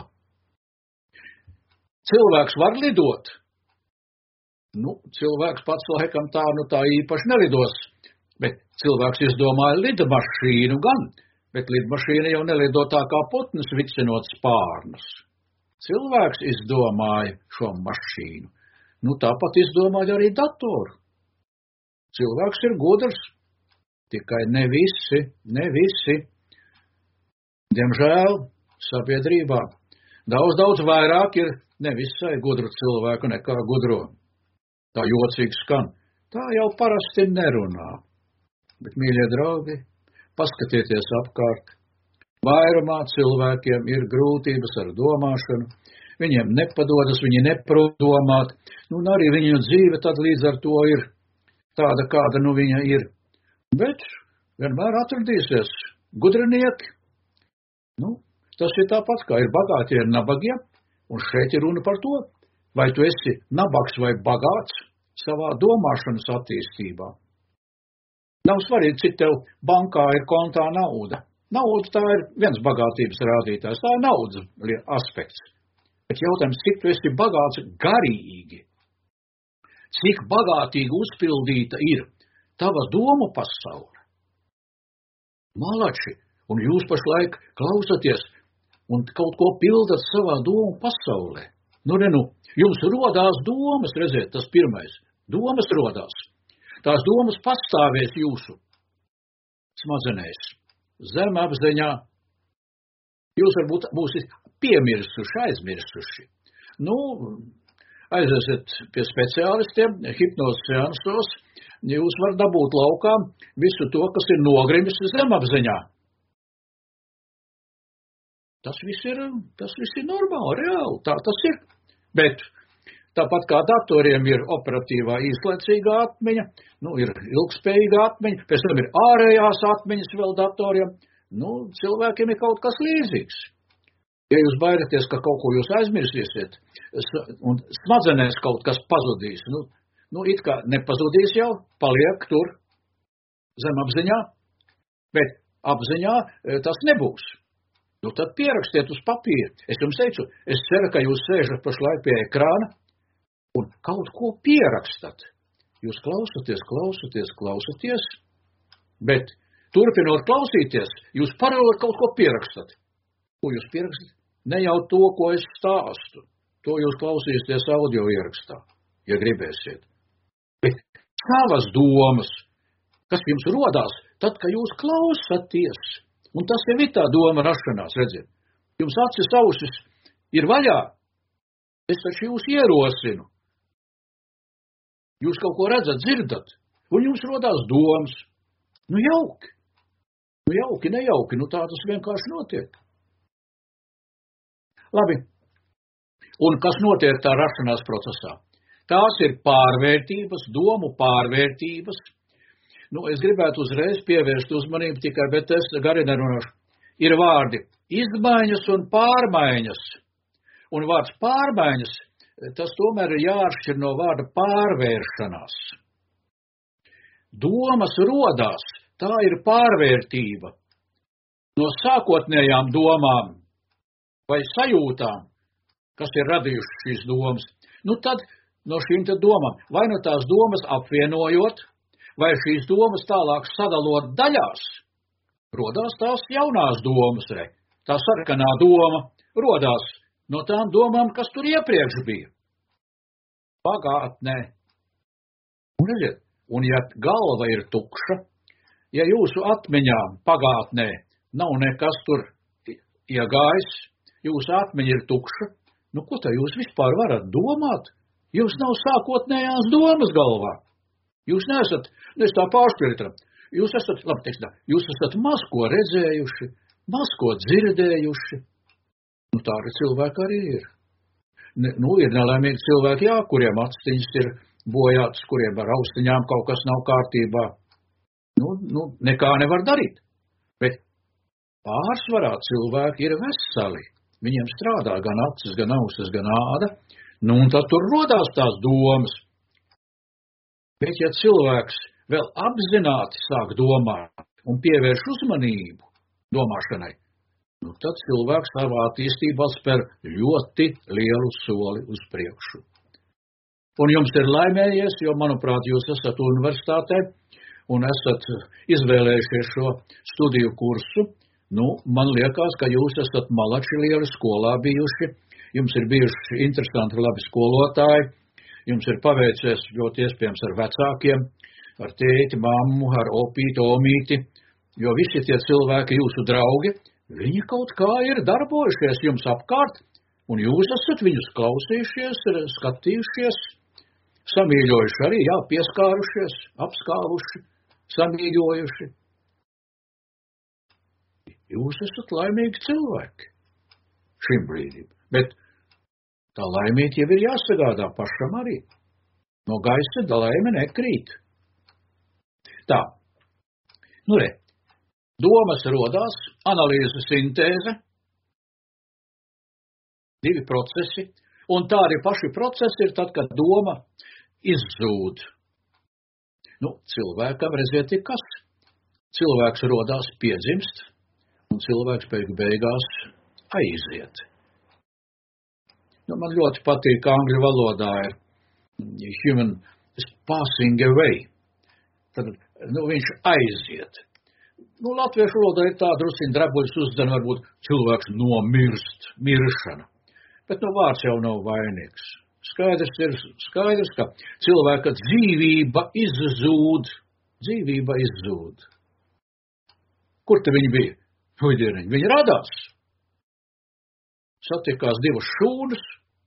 Cilvēks var lidot. Nu, cilvēks pats laikam tā, nu tā īpaši nelidos, bet cilvēks izdomāja lidmašīnu gan, bet lidmašīna jau nelido tā kā putns vicinot spārnus. Cilvēks izdomāja šo mašīnu. Nu, tāpat izdomāja arī datoru. Cilvēks ir gudrs. Tikai ne visi, ne visi. Diemžēl sabiedrībā daudz, daudz vairāk ir nevisai gudru cilvēku nekā gudro. Tā jocīgi skan. Tā jau parasti nerunā. Bet, mīļie draugi, paskatieties apkārt. Vairumā cilvēkiem ir grūtības ar domāšanu. Viņiem nepadodas, viņi neprot domāt. Nu, un arī viņu dzīve tad līdz ar to ir tāda, kāda nu viņa ir. Bet vienmēr atradīsies gudrinieki. Nu, tas ir tāpat, kā ir bagātie un nabagie, un šeit ir runa par to, vai tu esi nabags vai bagāts savā domāšanas attīstībā. Nav svarīgi, cik tev bankā ir kontā nauda. Nauda tā ir viens bagātības rādītājs, tā ir naudas aspekts. Bet jautājums, cik tu esi bagāts garīgi, cik bagātīgi uzpildīta ir tava domu pasaule. Malači, un jūs pašlaik klausaties un kaut ko pildat savā domu pasaulē. Nu, ne, nu, jums rodās domas, redziet, tas pirmais. Domas rodās. Tās domas pastāvēs jūsu smadzenēs, zemapziņā. Jūs varbūt būsiet piemirsuši, aizmirsuši. Nu, aiziesiet pie speciālistiem, hipnozes seansos, jūs var dabūt laukā visu to, kas ir nogrimis zemapziņā. Tas viss ir, tas viss ir normāli, reāli, tā tas ir. Bet tāpat kā datoriem ir operatīvā īslaicīgā atmiņa, nu, ir ilgspējīga atmiņa, pēc tam ir ārējās atmiņas vēl datoriem, nu, cilvēkiem ir kaut kas līdzīgs. Ja jūs baidāties, ka kaut ko jūs aizmirsīsiet, un smadzenēs kaut kas pazudīs, nu, Nu, it kā nepazudīs jau, paliek tur zemapziņā, bet apziņā tas nebūs. Nu, tad pierakstiet uz papīra. Es jums teicu, es ceru, ka jūs sēžat pašlaik pie ekrāna un kaut ko pierakstat. Jūs klausaties, klausaties, klausaties, bet turpinot klausīties, jūs paralēli kaut ko pierakstat. Ko jūs pierakstat? Ne jau to, ko es stāstu. To jūs klausīsieties audio ierakstā, ja gribēsiet. Bet savas domas, kas jums rodās, tad, kad jūs klausaties, un tas jau ir tā doma rašanās, redziet. Jums acis ausis ir vaļā, es taču jūs ierosinu. Jūs kaut ko redzat, dzirdat, un jums rodās domas. Nu jauki, nu jauki, nejauki, nu tā tas vienkārši notiek. Labi, un kas notiek tā rašanās procesā? Tās ir pārvērtības, domu pārvērtības. Nu, es gribētu uzreiz pievērst uzmanību tikai, bet es gari nerunāšu. Ir vārdi izmaiņas un pārmaiņas. Un vārds pārmaiņas, tas tomēr ir jāatšķir no vārda pārvēršanās. Domas rodās, tā ir pārvērtība. No sākotnējām domām vai sajūtām, kas ir radījušas šīs domas, nu tad no šīm te domām, vai no tās domas apvienojot, vai šīs domas tālāk sadalot daļās, rodās tās jaunās domas, re. Tā sarkanā doma rodās no tām domām, kas tur iepriekš bija. Pagātnē. Un, redziet, un ja galva ir tukša, ja jūsu atmiņām pagātnē nav nekas tur iegājis, jūsu atmiņa ir tukša, nu ko tā jūs vispār varat domāt? Jums nav sākotnējās domas galvā. Jūs neesat, es tā pārspēlētā, jūs esat, labi teiks tā, jūs esat maz ko redzējuši, maz ko dzirdējuši. Nu tādi cilvēki arī ir. Ne, nu ir nelaimīgi cilvēki, jā, kuriem astiņas ir bojātas, kuriem ar austiņām kaut kas nav kārtībā. Nu, nu nekā nevar darīt. Bet pārsvarā cilvēki ir veseli. Viņiem strādā gan acis, gan ausis, gan āda. Nu, un tad tur rodās tās domas. Bet, ja cilvēks vēl apzināti sāk domāt un pievērš uzmanību domāšanai, nu, tad cilvēks savā attīstībā spēr ļoti lielu soli uz priekšu. Un jums ir laimējies, jo, manuprāt, jūs esat universitātē un esat izvēlējušies šo studiju kursu. Nu, man liekas, ka jūs esat malači lieli skolā bijuši. Jums ir bijuši interesanti labi skolotāji, jums ir paveicies ļoti iespējams ar vecākiem, ar tēti, mammu, ar opīti, omīti, jo visi tie cilvēki jūsu draugi, viņi kaut kā ir darbojušies jums apkārt, un jūs esat viņus klausījušies, skatījušies, samīļojuši arī, jā, pieskārušies, apskāvuši, samīļojuši. Jūs esat laimīgi cilvēki šim brīdim, bet tā laimīt jau ir jāsagādā pašam arī. No gaisa tā laime nekrīt. Tā, nu re, domas rodās, analīze, sintēze, divi procesi, un tādi paši procesi ir tad, kad doma izzūd. Nu, cilvēkam redziet ir kas? Cilvēks rodās piedzimst, un cilvēks beigu beigās aiziet. Nu, man ļoti patīk, ka angļu valodā ir human is passing away. Tad, nu, viņš aiziet. Nu, latviešu valodā ir tā drusciņ drabuļs uzdzen, varbūt cilvēks nomirst, miršana. Bet, nu, vārds jau nav vainīgs. Skaidrs ir skaidrs, ka cilvēka dzīvība izzūd. Dzīvība izzūd. Kur te viņi bija? Huidieniņi, viņi radās. Satikās divas šūnas,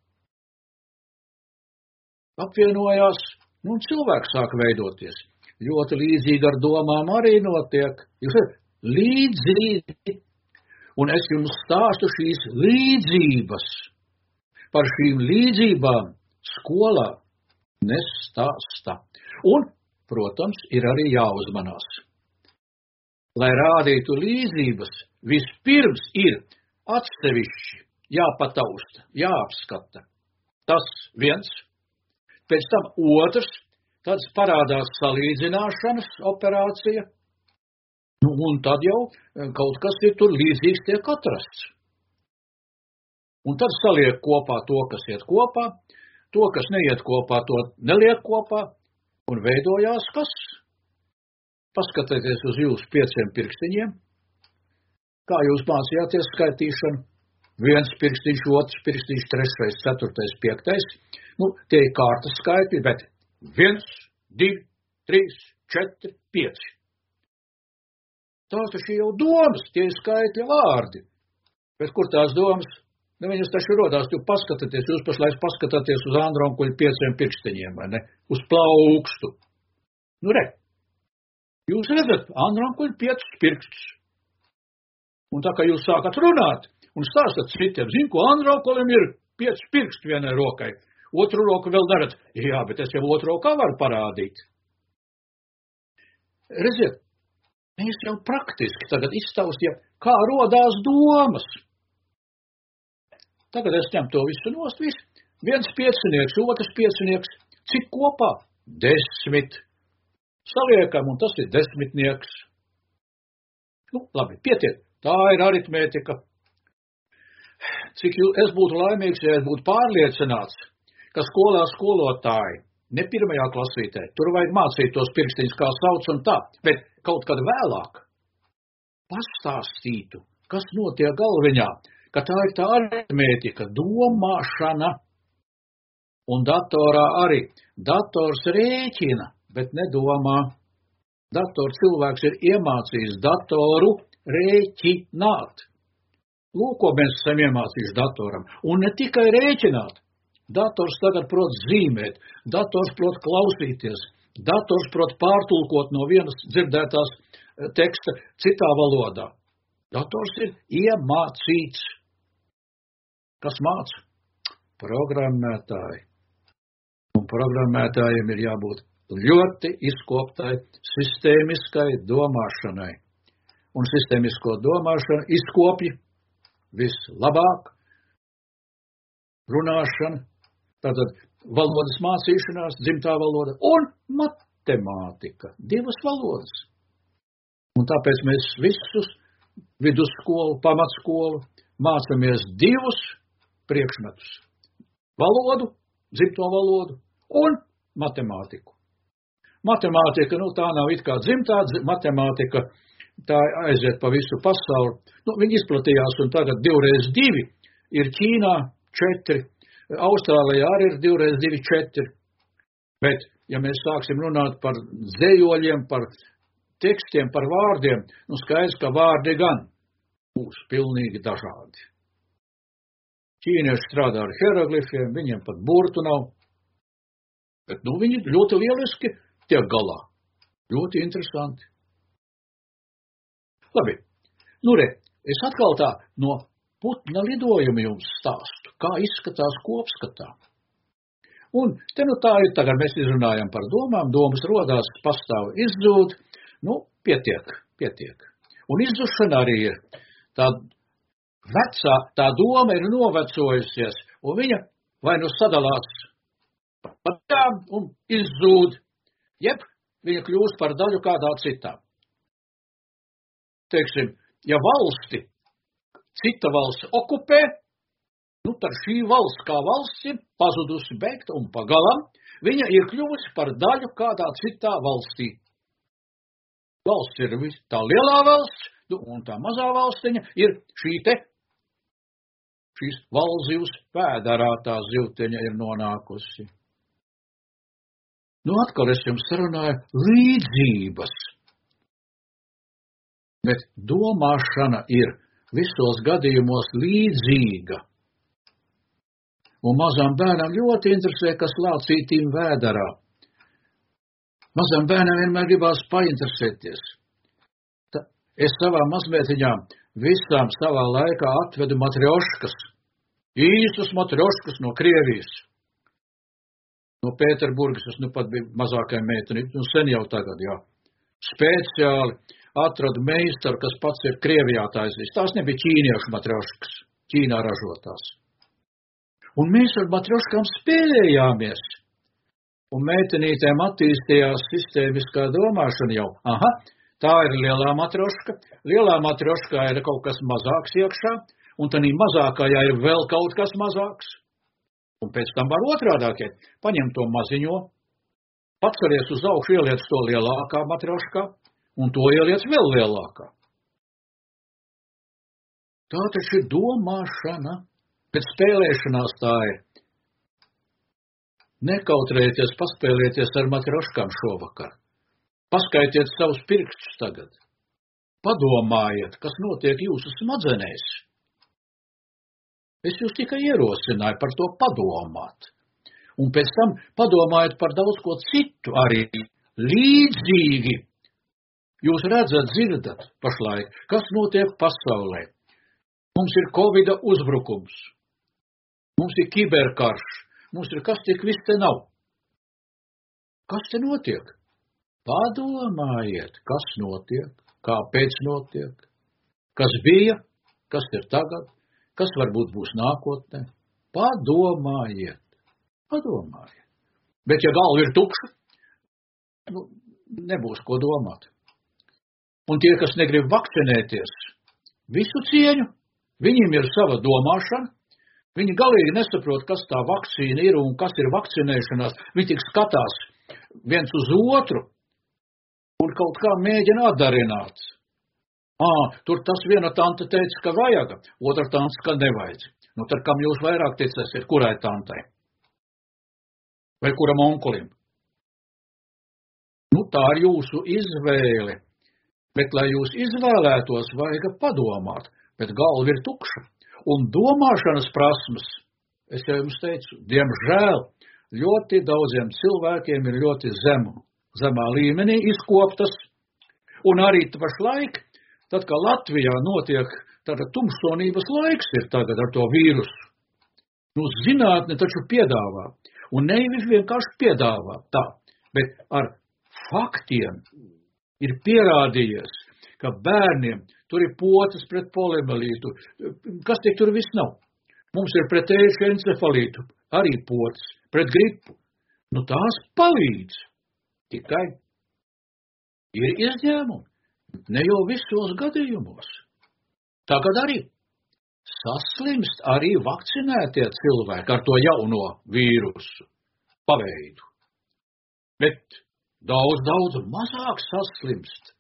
apvienojās, nu, un cilvēks sāk veidoties. Ļoti līdzīgi ar domām arī notiek. Jūs esat līdzīgi, un es jums stāstu šīs līdzības. Par šīm līdzībām skolā nestāsta. Un, protams, ir arī jāuzmanās. Lai rādītu līdzības, vispirms ir atsevišķi jāpatausta, jāapskata. Tas viens, pēc tam otrs, tad parādās salīdzināšanas operācija, nu, un tad jau kaut kas ir tur līdzīgs tiek atrasts. Un tad saliek kopā to, kas iet kopā, to, kas neiet kopā, to neliek kopā, un veidojās kas? Paskatieties uz jūsu pieciem pirkstiņiem, kā jūs mācījāties skaitīšanu. Viens pirkstiņš, otrs pirkstiņš, trešais, ceturtais, piektais. Nu, tie ir kārtas skaitļi, bet viens, divi, trīs, četri, pieci. Tās taču jau domas, tie ir skaitļi vārdi. Bet kur tās domas? Nu, viņas taču rodās, tu paskatāties, jūs pašlaik paskatāties uz Andronkuļu pieciem pirkstiņiem, vai ne? Uz plaukstu. Nu, re. Jūs redzat, Andronkuļu piecus pirkstus. Un tā kā jūs sākat runāt un stāstat citiem, zin, ko Andronkuļam ir pieci pirksti vienai rokai. otru roku vēl darat. Jā, bet es jau otru roku varu parādīt. Redziet, mēs jau praktiski tagad iztaustījām, kā rodās domas. Tagad es ņem to visu nost, visu. Viens piecinieks, otrs piecinieks. Cik kopā? Desmit. Saliekam, un tas ir desmitnieks. Nu, labi, pietiek. Tā ir aritmētika. Cik es būtu laimīgs, ja es būtu pārliecināts, ka skolā skolotāji, ne pirmajā klasītē, tur vajag mācīt tos pirkstiņus, kā sauc un tā, bet kaut kad vēlāk pastāstītu, kas notiek galviņā, ka tā ir tā aritmētika, domāšana, un datorā arī. Dators rēķina, bet nedomā. Dator cilvēks ir iemācījis datoru rēķināt. Lūk, ko mēs esam iemācījuši datoram. Un ne tikai rēķināt. Dators tagad prot zīmēt, dators prot klausīties, dators prot pārtulkot no vienas dzirdētās teksta citā valodā. Dators ir iemācīts. Kas māca? Programmētāji. Un programmētājiem ir jābūt ļoti izkoptai, sistēmiskai domāšanai. Un sistēmisko domāšanu izkopja vislabāk runāšana, tātad valodas mācīšanās, dzimtā valoda un matemātika. Divas valodas. Un tāpēc mēs visus vidusskolu, pamatskolu mācamies divus priekšmetus. Valodu, dzimto valodu un matemātiku. Matemātika, nu tā nav it kā dzimtā, matemātika, tā aiziet pa visu pasauli. Nu, viņi izplatījās un tagad divreiz divi ir Ķīnā četri, Austrālijā arī ir divreiz divi četri. Bet, ja mēs sāksim runāt par dzejoļiem, par tekstiem, par vārdiem, nu skaidrs, ka vārdi gan būs pilnīgi dažādi. Ķīnieši strādā ar hieroglifiem, viņiem pat burtu nav. Bet, nu, viņi ļoti lieliski tiek galā. Ļoti interesanti. Labi, nu re, es atkal tā no putna lidojuma jums stāstu, kā izskatās kopskatā. Un te nu tā ir, tagad mēs izrunājam par domām, domas rodās, pastāv, izzūd, nu, pietiek, pietiek. Un izzušana arī ir tā vecā, tā doma ir novecojusies, un viņa vai nu sadalās par tām un izzūd, jeb viņa kļūst par daļu kādā citā. Teiksim, ja valsti cita valsts okupē, nu tad šī valsts kā valsts ir pazudusi beigta un pagalam, viņa ir kļuvusi par daļu kādā citā valstī. Valsts ir tā lielā valsts, un tā mazā valstiņa ir šī te, šīs valzivs pēdarā tā zivteņa ir nonākusi. Nu atkal es jums sarunāju līdzības. Bet domāšana ir visos gadījumos līdzīga. Un mazam bērnam ļoti interesē, kas lācītīm vēdarā. Mazam bērnam vienmēr gribās painteresēties. Ta, es savām mazmētiņām visām savā laikā atvedu matrioškas, īstus matrioškas no Krievijas. No Pēterburgas, es nu pat biju mazākai meiteni, nu sen jau tagad, jā. Speciāli atradu meistaru, kas pats ir Krievijā taisījis. Tās nebija ķīniešu matrioškas, Ķīnā ražotās. Un mēs ar matrioškām spēlējāmies. Un meitenītēm attīstījās sistēmiskā domāšana jau. Aha, tā ir lielā matrioška. Lielā matrioškā ir kaut kas mazāks iekšā, un tanī mazākajā ir vēl kaut kas mazāks. Un pēc tam var otrādākiet. Paņem to maziņo, paceries uz augšu, ieliec to lielākā matrioškā, un to ieliec vēl lielākā. Tā taču ir domāšana, bet spēlēšanās tā ir. Nekautrējieties, paspēlieties ar matrioškām šovakar. Paskaitiet savus pirkstus tagad. Padomājiet, kas notiek jūsu smadzenēs. Es jūs tikai ierosināju par to padomāt. Un pēc tam padomājiet par daudz ko citu arī līdzīgi. Jūs redzat, dzirdat pašlaik, kas notiek pasaulē. Mums ir Covida uzbrukums. Mums ir kiberkarš. mums ir kas tik viss te nav. Kas te notiek? Padomājiet, kas notiek, kāpēc notiek, kas bija, kas ir tagad, kas varbūt būs nākotnē. Padomājiet, padomājiet. Bet ja galva ir tukša, nu, nebūs ko domāt. Un tie, kas negrib vakcinēties, visu cieņu, viņiem ir sava domāšana, viņi galīgi nesaprot, kas tā vakcīna ir un kas ir vakcinēšanās. Viņi tik skatās viens uz otru un kaut kā mēģina atdarināt. Ā, tur tas viena tante teica, ka vajag, otra tante, ka nevajag. Nu, tad kam jūs vairāk ticēsiet, kurai tantai? Vai kuram onkulim? Nu, tā ir jūsu izvēle. Bet, lai jūs izvēlētos, vajag padomāt, bet galva ir tukša. Un domāšanas prasmes, es jau jums teicu, diemžēl, ļoti daudziem cilvēkiem ir ļoti zemu, zemā līmenī izkoptas. Un arī pašlaik, tad, kā Latvijā notiek, tāda tumsonības laiks ir tagad ar to vīrusu. Nu, zinātne taču piedāvā. Un nevis vienkārši piedāvā tā, bet ar faktiem ir pierādījies, ka bērniem tur ir potas pret poliomielītu. Kas tiek tur viss nav? Mums ir pret ēšu encefalītu arī potas, pret gripu. Nu, tās palīdz. Tikai ir izņēmumi. Ne jau visos gadījumos. Tagad arī saslimst arī vakcinētie cilvēki ar to jauno vīrusu paveidu. Bet daudz, daudz mazāk saslimst.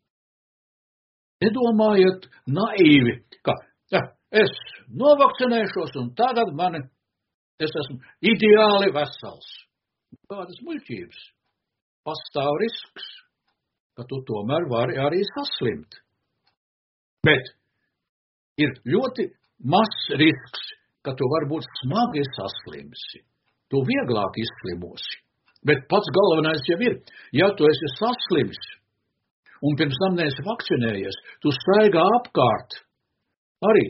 Nedomājiet naīvi, ka ja, es novakcinēšos un tagad mani, es esmu ideāli vesels. Kādas muļķības. Pastāv risks, ka tu tomēr vari arī saslimt. Bet ir ļoti mazs risks, ka tu varbūt smagi saslimsi. Tu vieglāk izslimosi. Bet pats galvenais jau ir, ja tu esi saslims un pirms tam neesi vakcinējies, tu staigā apkārt. Arī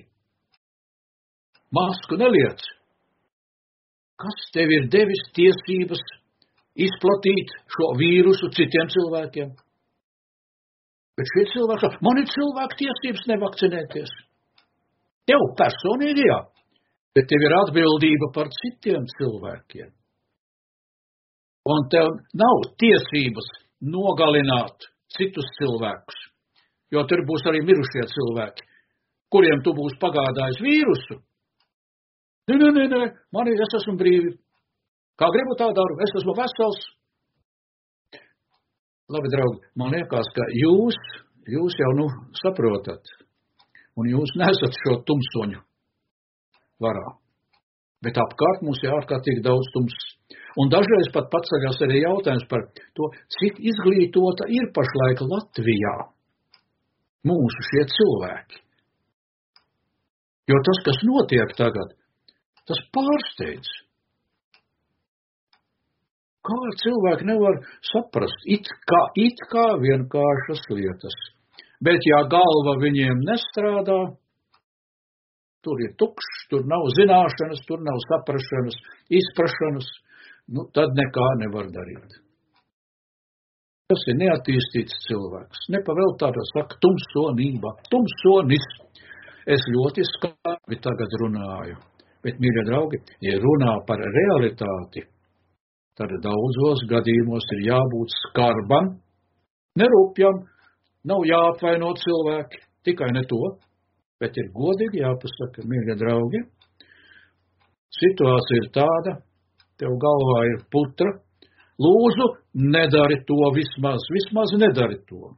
masku neliec. Kas tev ir devis tiesības izplatīt šo vīrusu citiem cilvēkiem? Bet šie cilvēki, man ir cilvēku tiesības nevakcinēties. Tev personīgi jā, bet tev ir atbildība par citiem cilvēkiem. Un tev nav tiesības nogalināt citus cilvēkus, jo tur būs arī mirušie cilvēki, kuriem tu būs pagādājis vīrusu. Nē, nē, nē, nē, man ir, es esmu brīvi. Kā gribu tā daru, es esmu vesels. Labi, draugi, man liekas, ka jūs, jūs jau nu saprotat, un jūs nesat šo tumsoņu varā. Bet apkārt mums ir ārkārtīgi daudz tums. Un dažreiz pat paceļās arī jautājums par to, cik izglītota ir pašlaik Latvijā mūsu šie cilvēki. Jo tas, kas notiek tagad, tas pārsteidz. Kā cilvēki nevar saprast, it kā, it kā vienkāršas lietas. Bet ja galva viņiem nestrādā, tur ir tukšs, tur nav zināšanas, tur nav saprašanas, izprašanas, nu tad nekā nevar darīt. Tas ir neattīstīts cilvēks. Nepavēl tādā saka tumsonība, tumsonis. Es ļoti skarbi tagad runāju, bet, mīļie draugi, ja runā par realitāti, tad daudzos gadījumos ir jābūt skarbam, nerupjam, nav jāapvaino cilvēki, tikai ne to, bet ir godīgi jāpasaka, mīļie draugi, situācija ir tāda, tev galvā ir putra, lūdzu, nedari to vismaz, vismaz nedari to.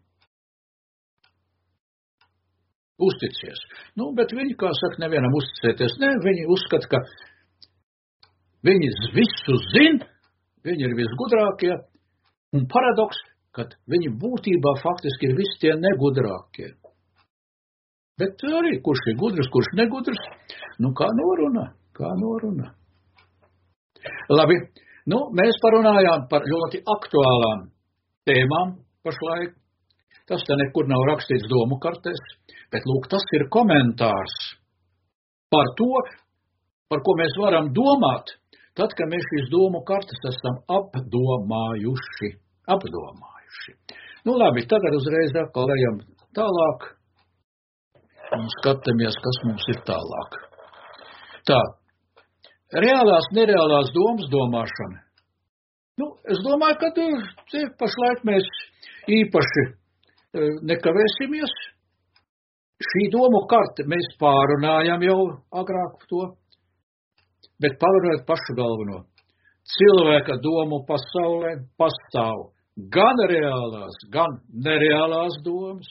Uzticies. Nu, bet viņi, kā saka, nevienam uzticēties, ne, viņi uzskata, ka viņi visu zin, viņi ir visgudrākie, un paradoks, ka viņi būtībā faktiski ir visi tie negudrākie. Bet arī, kurš ir gudrs, kurš negudrs, nu kā norunā, kā norunā. Labi, nu mēs parunājām par ļoti aktuālām tēmām pašlaik. Tas te nekur nav rakstīts domu kartēs, bet lūk, tas ir komentārs par to, par ko mēs varam domāt, tad, kad mēs šīs domu kartes esam apdomājuši. Apdomājuši. Nu labi, tagad uzreiz atkal ejam tālāk un skatāmies, kas mums ir tālāk. Tā, reālās, nereālās domas domāšana. Nu, es domāju, ka te pašlaik mēs īpaši nekavēsimies. Šī domu karte mēs pārunājam jau agrāk to, bet pavarot pašu galveno. Cilvēka domu pasaulē pastāv gan reālās, gan nereālās domas.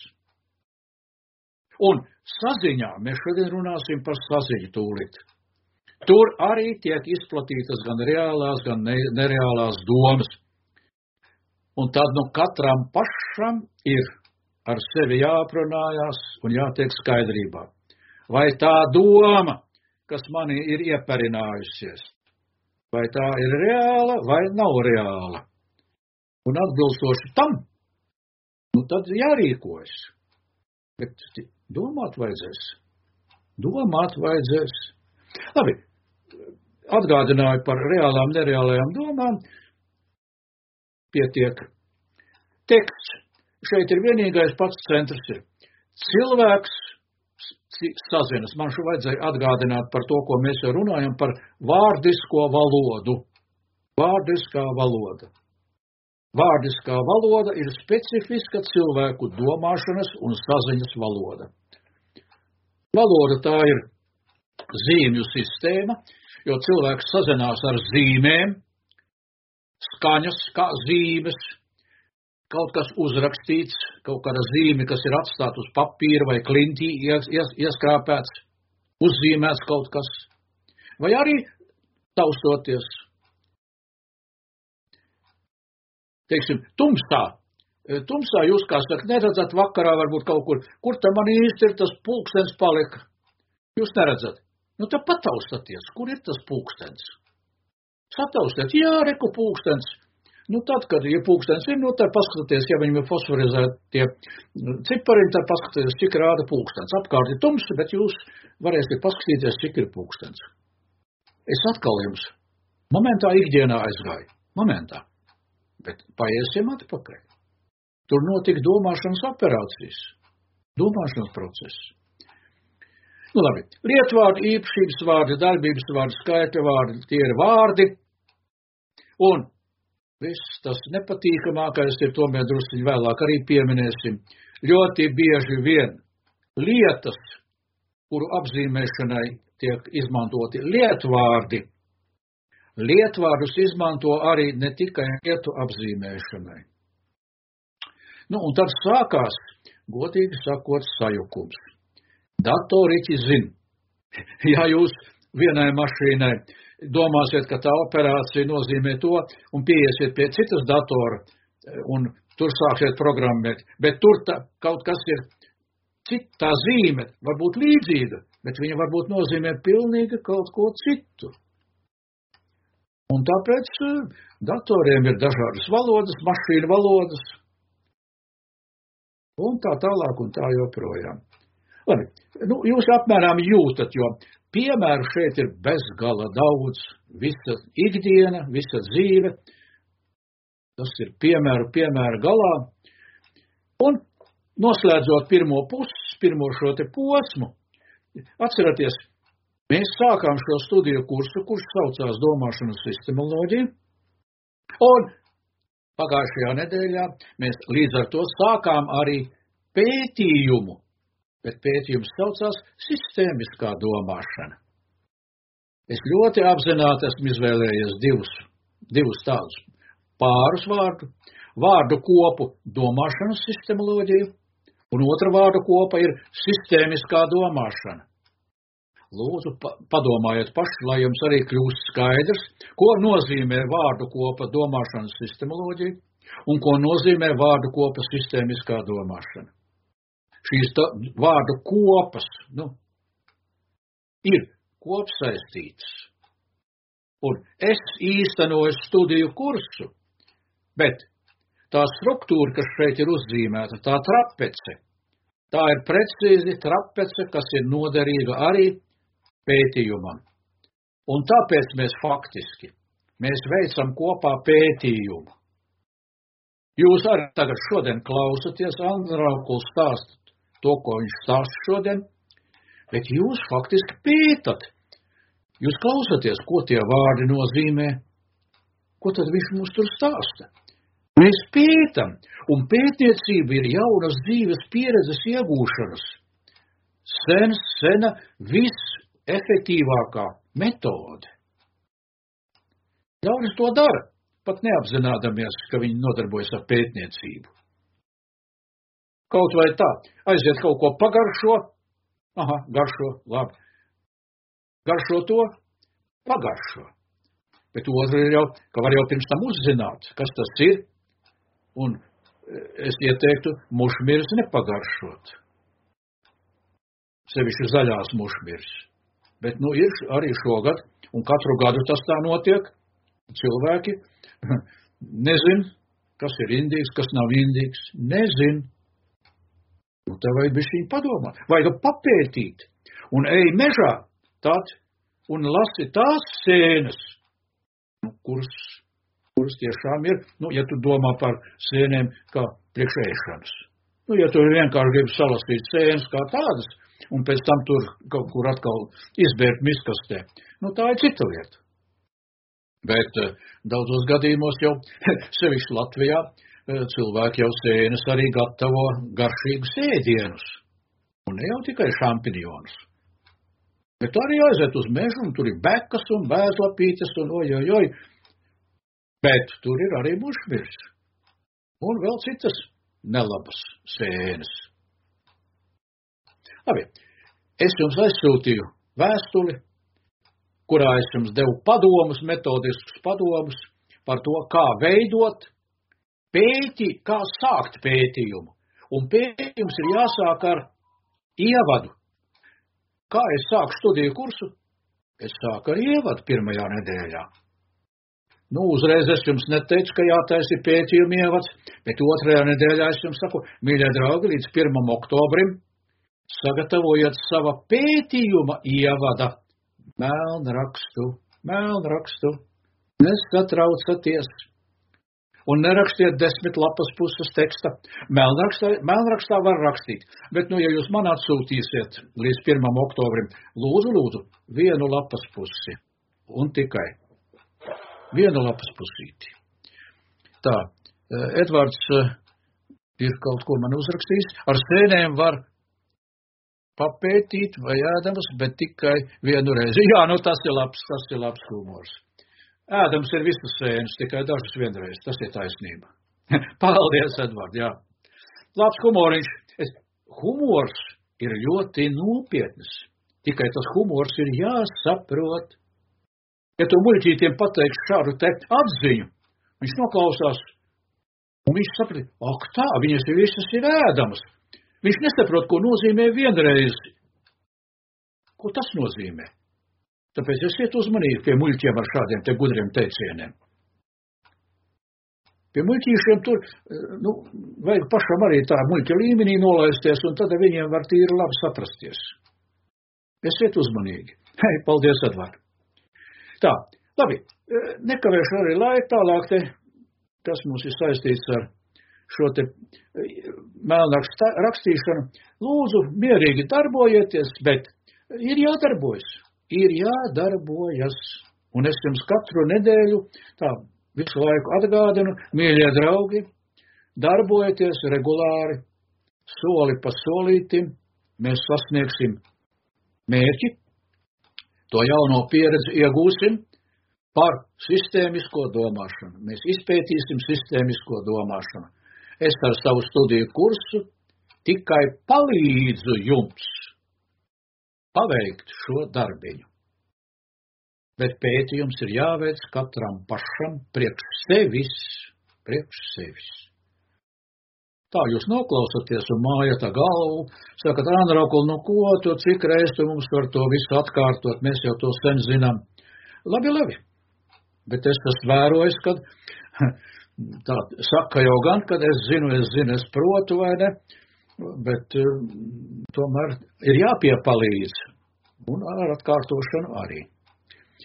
Un saziņā, mēs šodien runāsim par saziņu tūlīt. Tur arī tiek izplatītas gan reālās, gan nereālās domas. Un tad nu katram pašam ir ar sevi jāprunājās un jātiek skaidrībā. Vai tā doma, kas mani ir ieperinājusies, vai tā ir reāla vai nav reāla. Un atbilstoši tam, nu tad jārīkojas. Bet domāt vajadzēs. Domāt vajadzēs. Labi, atgādināju par reālām, nereālajām domām. Pietiek. Teksts. Šeit ir vienīgais pats centrs ir. Cilvēks sazinas. Man šo vajadzēja atgādināt par to, ko mēs jau runājam, par vārdisko valodu. Vārdiskā valoda. Vārdiskā valoda ir specifiska cilvēku domāšanas un saziņas valoda. Valoda tā ir zīmju sistēma, jo cilvēks sazinās ar zīmēm, skaņas kā zīmes, kaut kas uzrakstīts, kaut kāda zīme, kas ir atstāta uz papīra vai klintī ies, ies, ieskrāpēts, uzzīmēts kaut kas, vai arī taustoties. Teiksim, tumsā. Tumsā jūs, kā saka, neredzat vakarā varbūt kaut kur, kur tam man īsti ir tas pulkstens palika. Jūs neredzat. Nu, tad pataustaties, kur ir tas pulkstens. Sataustiet, jā, reku pulkstens. Nu, tad, kad ja pulkstens ir, nu, tad paskatieties, ja viņam ir fosforizētie cipariņi, tad paskatieties, cik rāda pulkstens. Apkārt ir tums, bet jūs varēsiet paskatīties, cik ir pulkstens. Es atkal jums momentā ikdienā aizgāju. Momentā. Bet paiesim atpakaļ. Tur notika domāšanas operācijas. Domāšanas process. Nu labi, lietvārdi, īpašības vārdi, darbības vārdi, skaitļa vārdi, tie ir vārdi. Un viss tas nepatīkamākais ir, tomēr drusciņi vēlāk arī pieminēsim. Ļoti bieži vien lietas, kuru apzīmēšanai tiek izmantoti lietvārdi, lietvārdus izmanto arī ne tikai lietu apzīmēšanai. Nu, un tad sākās, godīgi sakot, sajukums. Datoriķi zin. Ja jūs vienai mašīnai domāsiet, ka tā operācija nozīmē to, un pieiesiet pie citas datora, un tur sāksiet programmēt, bet tur tā, kaut kas ir cita zīme, varbūt līdzīga, bet viņa varbūt nozīmē pilnīgi kaut ko citu. Un tāpēc datoriem ir dažādas valodas, mašīnu valodas, un tā tālāk un tā joprojām. Labi, nu, jūs apmēram jūtat, jo piemēru šeit ir bezgala daudz, visa ikdiena, visa dzīve, tas ir piemēru, piemēru galā, un noslēdzot pirmo pusi, pirmo šo te posmu, atceraties, mēs sākām šo studiju kursu, kurš saucās domāšanas sistemoloģija, un pagājušajā nedēļā mēs līdz ar to sākām arī pētījumu, bet pētījums saucās sistēmiskā domāšana. Es ļoti apzināti esmu izvēlējies divus, divus tādus pārus vārdu, vārdu kopu domāšanas sistemoloģiju, un otra vārdu kopa ir sistēmiskā domāšana. Lūdzu, padomājiet paši, lai jums arī kļūst skaidrs, ko nozīmē vārdu kopa domāšanas sistemoloģija un ko nozīmē vārdu kopa sistēmiskā domāšana. Šīs da, vārdu kopas, nu, ir kopsaistītas. Un es īstenoju studiju kursu, bet tā struktūra, kas šeit ir uzzīmēta, tā trapece, tā ir precīzi trapece, kas ir noderīga arī pētījumam. Un tāpēc mēs faktiski, mēs veicam kopā pētījumu. Jūs arī tagad šodien klausaties, Andraukuls stāst to, ko viņš stāst šodien, bet jūs faktiski pētat. Jūs klausaties, ko tie vārdi nozīmē, ko tad viņš mums tur stāsta. Mēs pētam, un pētniecība ir jaunas dzīves pieredzes iegūšanas. Sen, sena, visefektīvākā metode. Daudz to dara, pat neapzinādamies, ka viņi nodarbojas ar pētniecību. Kaut vai tā, aiziet kaut ko pagaršo, aha, garšo, labi. Garšo to, pagaršo. Bet otru ir jau, ka var jau pirms tam uzzināt, kas tas ir, un es ieteiktu mušmirs nepagaršot. Sevišķi zaļās mušmirs. Bet, nu, ir arī šogad, un katru gadu tas tā notiek, cilvēki nezin, kas ir indīgs, kas nav indīgs, nezin. Nu, tev vajag bišķiņ padomāt, vajag papētīt, un ej mežā, tad, un lasi tās sēnes, nu, kuras, kuras tiešām ir, nu, ja tu domā par sēnēm kā priekšēšanas. Nu, ja tu vienkārši gribi salasīt sēnes kā tādas, un pēc tam tur kaut kur atkal izbērt miskastē, nu, tā ir cita lieta. Bet daudzos gadījumos jau, sevišķi Latvijā, cilvēki jau sēnes arī gatavo garšīgus ēdienus. Un ne jau tikai šampinjonus. Bet arī aiziet uz mežu, un tur ir bekas un bēzlapītes, un ojojoj. Bet tur ir arī mušmirs. Un vēl citas nelabas sēnes. Labi, es jums aizsūtīju vēstuli, kurā es jums devu padomus, metodiskus padomus par to, kā veidot, pētīt, kā sākt pētījumu. Un pētījums ir jāsāk ar ievadu. Kā es sāku studiju kursu? Es sāku ar ievadu pirmajā nedēļā. Nu, uzreiz es jums neteicu, ka jātaisa pētījuma ievads, bet otrajā nedēļā es jums saku, mīļie draugi, līdz pirmam oktobrim sagatavojiet sava pētījuma ievada melnrakstu, melnrakstu, nesatraucaties. Un nerakstiet desmit lapas puses teksta. Melnrakstā, melnrakstā var rakstīt, bet, nu, ja jūs man atsūtīsiet līdz pirmam oktobrim, lūdzu, lūdzu, vienu lapas pusi. Un tikai vienu lapas pusīti. Tā, Edvards ir kaut ko man uzrakstījis. Ar sēnēm var papētīt vai ēdamas, bet tikai vienu reizi. Jā, nu tas ir labs, tas ir labs humors. Ēdams ir visas sēnes, tikai dažas vienreiz. Tas ir taisnība. Paldies, Edvard, jā. Labs humoriņš. Es, humors ir ļoti nopietnas. Tikai tas humors ir jāsaprot. Ja tu muļķītiem pateiksi šādu te atziņu, viņš noklausās, un viņš saprat, ak tā, viņas visas ir ēdamas. Viņš nesaprot, ko nozīmē vienreiz. Ko tas nozīmē? Tāpēc esiet uzmanīgi pie muļķiem ar šādiem te gudriem teicieniem. Pie muļķīšiem tur, nu, vajag pašam arī tā muļķa līmenī nolaisties, un tad viņiem var tīri labi saprasties. Esiet uzmanīgi. Hei, paldies, Edvard. Tā, labi, nekavēšu arī laiku tālāk te, kas mums ir saistīts ar šo te melnrakstu rakstīšanu. Lūdzu, mierīgi darbojieties, bet ir jādarbojas, ir jādarbojas. Un es jums katru nedēļu tā visu laiku atgādinu, mīļie draugi, darbojieties regulāri, soli pa solītim, mēs sasniegsim mērķi, to jauno pieredzi iegūsim par sistēmisko domāšanu. Mēs izpētīsim sistēmisko domāšanu. Es ar savu studiju kursu tikai palīdzu jums paveikt šo darbiņu. Bet pētījums ir jāveic katram pašam priekš sevis, priekš sevis. Tā jūs noklausaties un mājat galvu, sakat, Ānraukul, nu ko tu, cik reiz tu mums var to visu atkārtot, mēs jau to sen zinām. Labi, labi, bet es esmu vērojis, kad tā saka jau gan, kad es zinu, es zinu, es protu vai ne, bet tomēr ir jāpiepalīdz un ar atkārtošanu arī.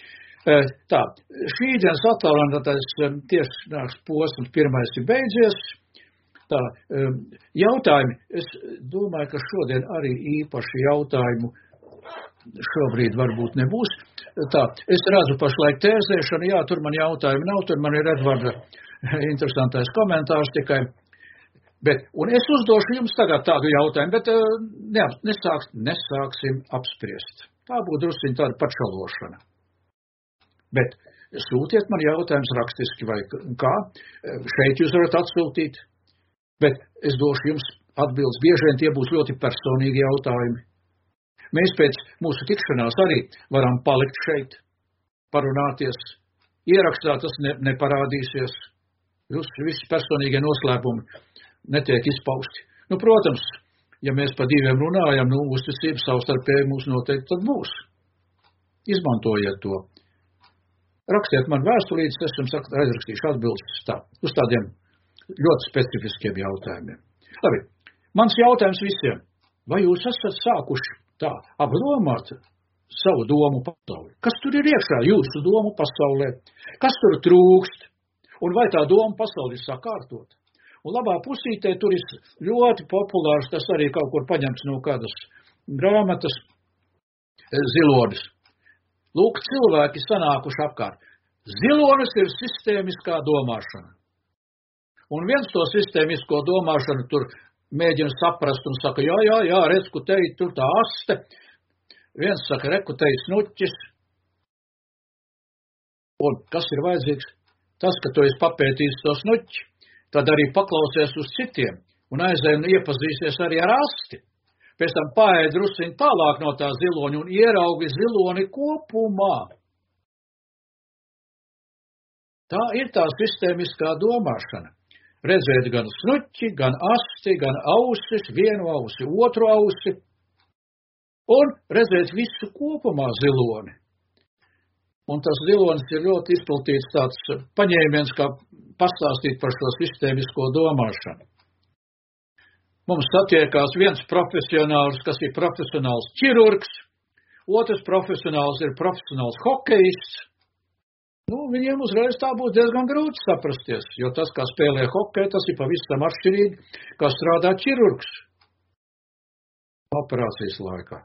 Tā, šī dienas attālinātais tiešināšanas posms pirmais ir beidzies. Tā, jautājumi, es domāju, ka šodien arī īpaši jautājumu šobrīd varbūt nebūs. Tā, es redzu pašlaik tēzēšanu, jā, tur man jautājumi nav, tur man ir Edvarda interesantais komentārs tikai. Bet, un es uzdošu jums tagad tādu jautājumu, bet ne, nesāks, nesāksim apspriest. Tā būtu drusciņ tāda pačalošana. Bet sūtiet man jautājums rakstiski vai kā, šeit jūs varat atsūtīt, bet es došu jums atbildes, bieži vien tie būs ļoti personīgi jautājumi. Mēs pēc mūsu tikšanās arī varam palikt šeit, parunāties, ierakstā tas ne, neparādīsies, jūs visi personīgie noslēpumi netiek izpausti. Nu, protams, ja mēs pa diviem runājam, nu, uzticības savstarpēji mūs noteikti tad būs. Izmantojiet to. Rakstiet man vēstulītes, es jums aizrakstīšu atbildes tā, uz tādiem ļoti specifiskiem jautājumiem. Labi, mans jautājums visiem. Vai jūs esat sākuši tā apdomāt savu domu pasauli? Kas tur ir iekšā jūsu domu pasaulē? Kas tur trūkst? Un vai tā doma pasauli ir sakārtot? Un labā pusītē tur ir ļoti populārs, tas arī kaut kur paņemts no kādas grāmatas, zilonis. Lūk, cilvēki sanākuši apkārt. Zilonis ir sistēmiskā domāšana. Un viens to sistēmisko domāšanu tur mēģina saprast un saka, jā, jā, jā, redz, ku tei, tur tā aste. Viens saka, re, ku tei snuķis. Un kas ir vajadzīgs? Tas, ka tu esi papētījis to snuķi, tad arī paklausies uz citiem un aizēj un iepazīsies arī ar asti. Pēc tam paēd drusciņ tālāk no tā ziloņa un ieraugi ziloni kopumā. Tā ir tā sistēmiskā domāšana. Redzēt gan snuķi, gan asti, gan ausis, vienu ausi, otru ausi, un redzēt visu kopumā ziloni. Un tas zilonis ir ļoti izplatīts tāds paņēmiens, kā pastāstīt par šo sistēmisko domāšanu. Mums satiekās viens profesionāls, kas ir profesionāls ķirurgs, otrs profesionāls ir profesionāls hokejists. Nu, viņiem uzreiz tā būs diezgan grūti saprasties, jo tas, kā spēlē hokeju, tas ir pavisam atšķirīgi, kā strādā ķirurgs operācijas laikā.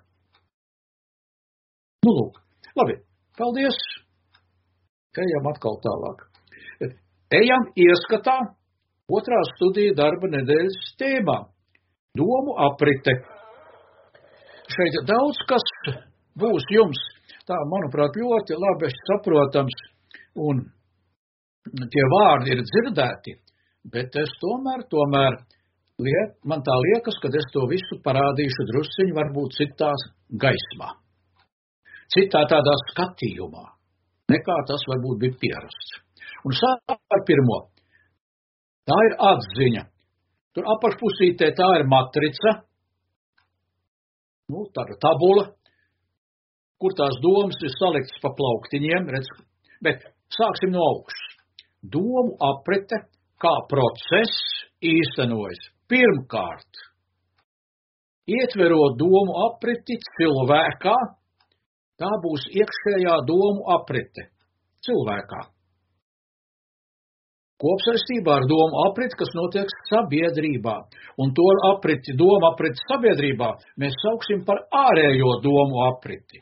Nu, lūk, labi, paldies. Ejam atkal tālāk. Ejam ieskatā otrā studija darba nedēļas tēmā. Domu aprite. Šeit daudz kas būs jums, tā, manuprāt, ļoti labi saprotams, un tie vārdi ir dzirdēti, bet es tomēr, tomēr, liek, man tā liekas, ka es to visu parādīšu drusciņu, varbūt citās gaismā, citā tādā skatījumā, nekā tas varbūt bija pierasts. Un sāk ar pirmo. Tā ir atziņa. Tur apakšpusītē tā ir matrica, nu, tāda tabula, kur tās domas ir saliktas pa plauktiņiem, redz, bet sāksim no augšas. Domu aprite kā process īstenojas. Pirmkārt, ietverot domu apriti cilvēkā, tā būs iekšējā domu aprite cilvēkā. Kopsaistībā ar domu apriti, kas notiek sabiedrībā. Un to apriti, domu apriti sabiedrībā mēs sauksim par ārējo domu apriti.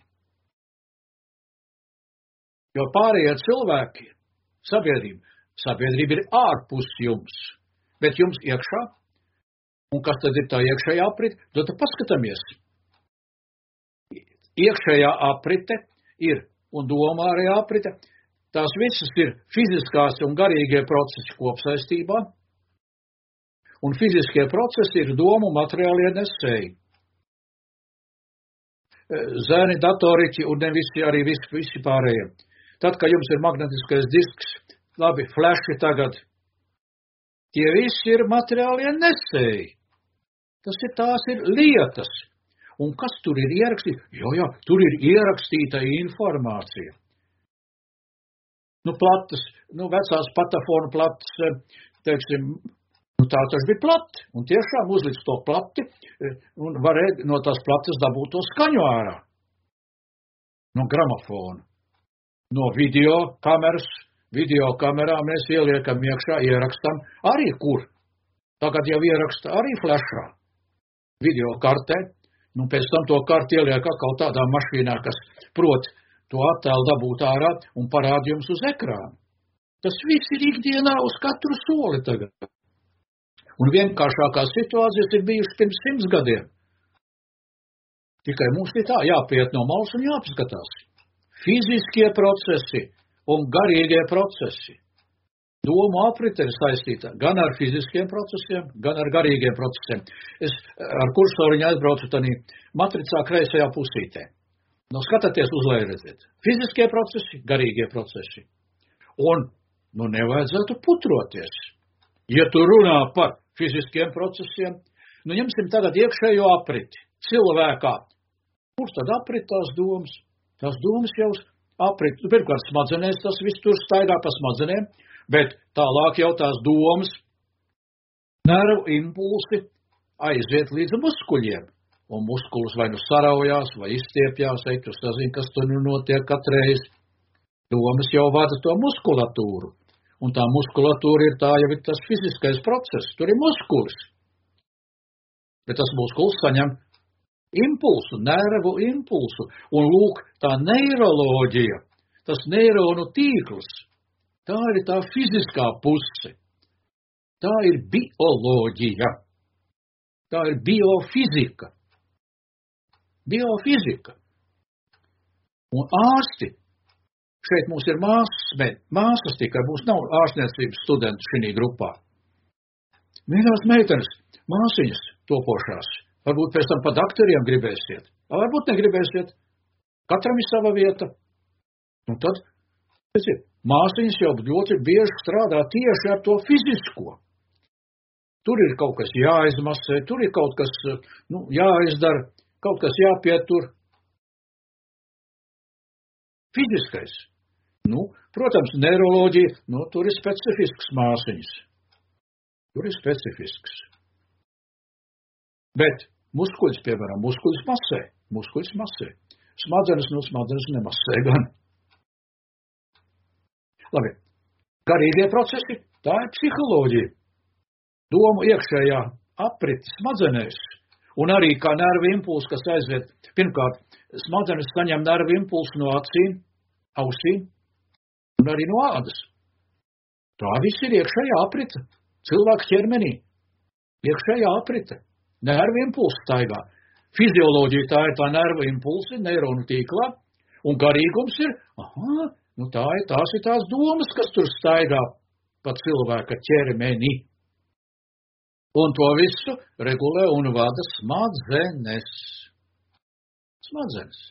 Jo pārējie cilvēki, sabiedrība, sabiedrība ir ārpus jums, bet jums iekšā. Un kas tad ir tā iekšējā aprite? Tad paskatāmies. Iekšējā aprite ir un doma ārējā aprite. Tās visas ir fiziskās un garīgie procesi kopsaistībā, un fiziskie procesi ir domu materiālie nesēji. Zēni, datoriķi un ne visi arī visi, visi pārējie. Tad, kad jums ir magnetiskais disks, labi, flaši tagad, tie visi ir materiālie nesēji. Tas ir tās ir lietas. Un kas tur ir ierakstīts? Jo, jā, tur ir ierakstīta informācija. Nu, platas, nu, vecās patafonu platas, teiksim, nu, tā taču bija plati, un tiešām uzlic to plati, un varēja no tās platas dabūt to skaņu ārā, no gramofona. no video kameras, video kamerā mēs ieliekam iekšā, ierakstam arī kur. Tagad jau ieraksta arī flešā, video kartē, nu pēc tam to karti ieliek atkal tādā mašīnā, kas prot to attēlu dabūt ārā un parāda jums uz ekrānu. Tas viss ir ikdienā uz katru soli tagad. Un vienkāršākās situācijas ir bijušas pirms simts gadiem. Tikai mums ir tā jāpiet no malas un jāapskatās. Fiziskie procesi un garīgie procesi. Doma aprite ir saistīta gan ar fiziskiem procesiem, gan ar garīgiem procesiem. Es ar kursoriņu aizbraucu tanī matricā kreisajā pusītē. Nu, skatāties uz leju redziet. Fiziskie procesi, garīgie procesi. Un, nu, nevajadzētu putroties. Ja tu runā par fiziskiem procesiem, nu, ņemsim tagad iekšējo apriti. Cilvēkā. Kurš tad aprit tās domas? Tās domas jau aprit. Pirmkārt, smadzenēs tas viss tur staigā pa smadzenēm, bet tālāk jau tās domas, nervu impulsi aiziet līdz muskuļiem. Un muskulis vai nu saraujās, vai izstiepjās, ej, tu sazini, kas tur nu notiek katreiz. Domas jau vada to muskulatūru. Un tā muskulatūra ir tā, jau ir tas fiziskais process, tur ir muskulis. Bet tas muskulis saņem impulsu, nervu impulsu. Un lūk, tā neiroloģija, tas neironu tīkls, tā ir tā fiziskā puse. Tā ir bioloģija. Tā ir biofizika. Biofizika. Un ārsti, šeit mums ir māsas, bet māsas tikai, mums nav ārstniecības studenti šī grupā. Mīļās meitenes, māsiņas topošās, varbūt pēc tam pa dakteriem gribēsiet, varbūt negribēsiet, katram ir sava vieta. Un tad, pēc, māsiņas jau ļoti bieži strādā tieši ar to fizisko. Tur ir kaut kas jāizmasē, tur ir kaut kas, nu, jāizdara, kaut kas jāpietur. Fiziskais. Nu, protams, neiroloģija, nu, tur ir specifisks māsiņas. Tur ir specifisks. Bet muskuļs, piemēram, muskuļs masē. Muskuļs masē. Smadzenes, nu, smadzenes nemasē gan. Labi. Garīgie procesi, tā ir psiholoģija. Domu iekšējā apriti smadzenēs. Un arī kā nervu impulsu, kas aiziet. Pirmkārt, smadzenes saņem nervu impulsu no acīm, ausīm un arī no ādas. Tā viss ir iekšējā aprita. Cilvēka ķermenī. Iekšējā aprita. Nervu impulsu staigā. Fizioloģija tā ir tā nervu impulsi, neironu tīklā. Un garīgums ir, aha, nu tā ir, tās ir tās domas, kas tur staigā pa cilvēka ķermeni. Un to visu regulē un vada smadzenes. Smadzenes.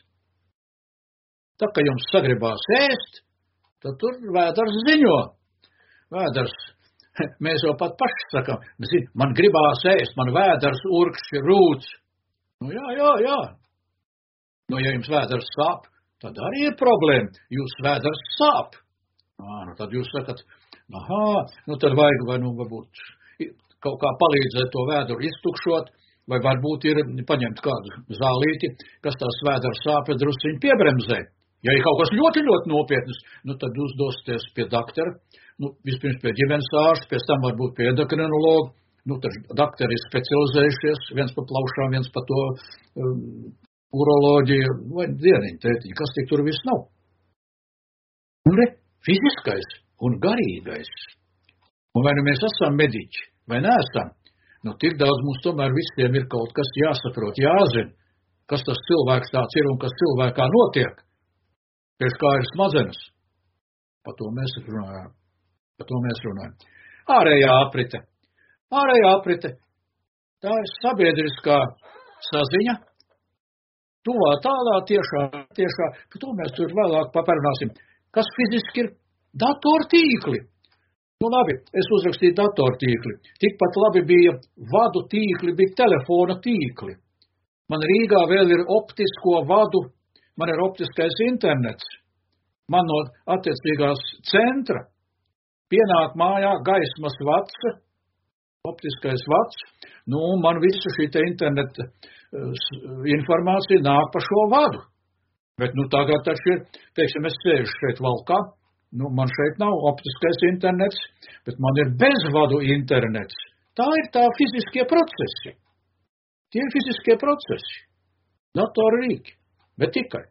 Tā, ka jums sagribās ēst, tad tur vēders ziņo. Vēders, mēs jau pat paši sakam, zin, man gribās ēst, man vēders urkšķi rūc. Nu jā, jā, jā. Nu, ja jums vēders sāp, tad arī ir problēma. Jūs vēders sāp. Ā, nu tad jūs sakat, aha, nu tad vajag vai nu varbūt kaut kā palīdzēt to vēduru iztukšot, vai varbūt ir paņemt kādu zālīti, kas tās vēdera sāpes drusciņi piebremzē. Ja ir kaut kas ļoti, ļoti nopietnas, nu tad jūs dosieties pie daktara, nu vispirms pie ģimenes ārsta, pēc tam varbūt pie endokrinologa, nu tad daktari ir specializējušies, viens pa plaušām, viens pa to um, uroloģiju, vai dieniņu tētiņu, kas tik tur viss nav. Un re, fiziskais un garīgais. Un vai nu mēs esam mediķi, vai neesam, nu tik daudz mums tomēr visiem ir kaut kas jāsaprot, jāzina, kas tas cilvēks tāds ir un kas cilvēkā notiek. Tieši kā ir smadzenes. Par to mēs runājam. Par to mēs runājam. Ārējā aprite. Ārējā aprite. Tā ir sabiedriskā saziņa. Tuvā tālā tiešā, tiešā. Par to mēs tur vēlāk paparunāsim. Kas fiziski ir datortīkli. Nu labi, es uzrakstīju datortīkli. Tikpat labi bija vadu tīkli, bija telefona tīkli. Man Rīgā vēl ir optisko vadu, man ir optiskais internets. Man no attiecīgās centra pienāk mājā gaismas vats, optiskais vats. Nu, man visu šī te interneta informācija nāk pa šo vadu. Bet, nu, tagad taču ir, teiksim, es sēžu šeit valkā, nu, man šeit nav optiskais internets, bet man ir bezvadu internets. Tā ir tā fiziskie procesi. Tie ir fiziskie procesi. Datori rīki, bet tikai.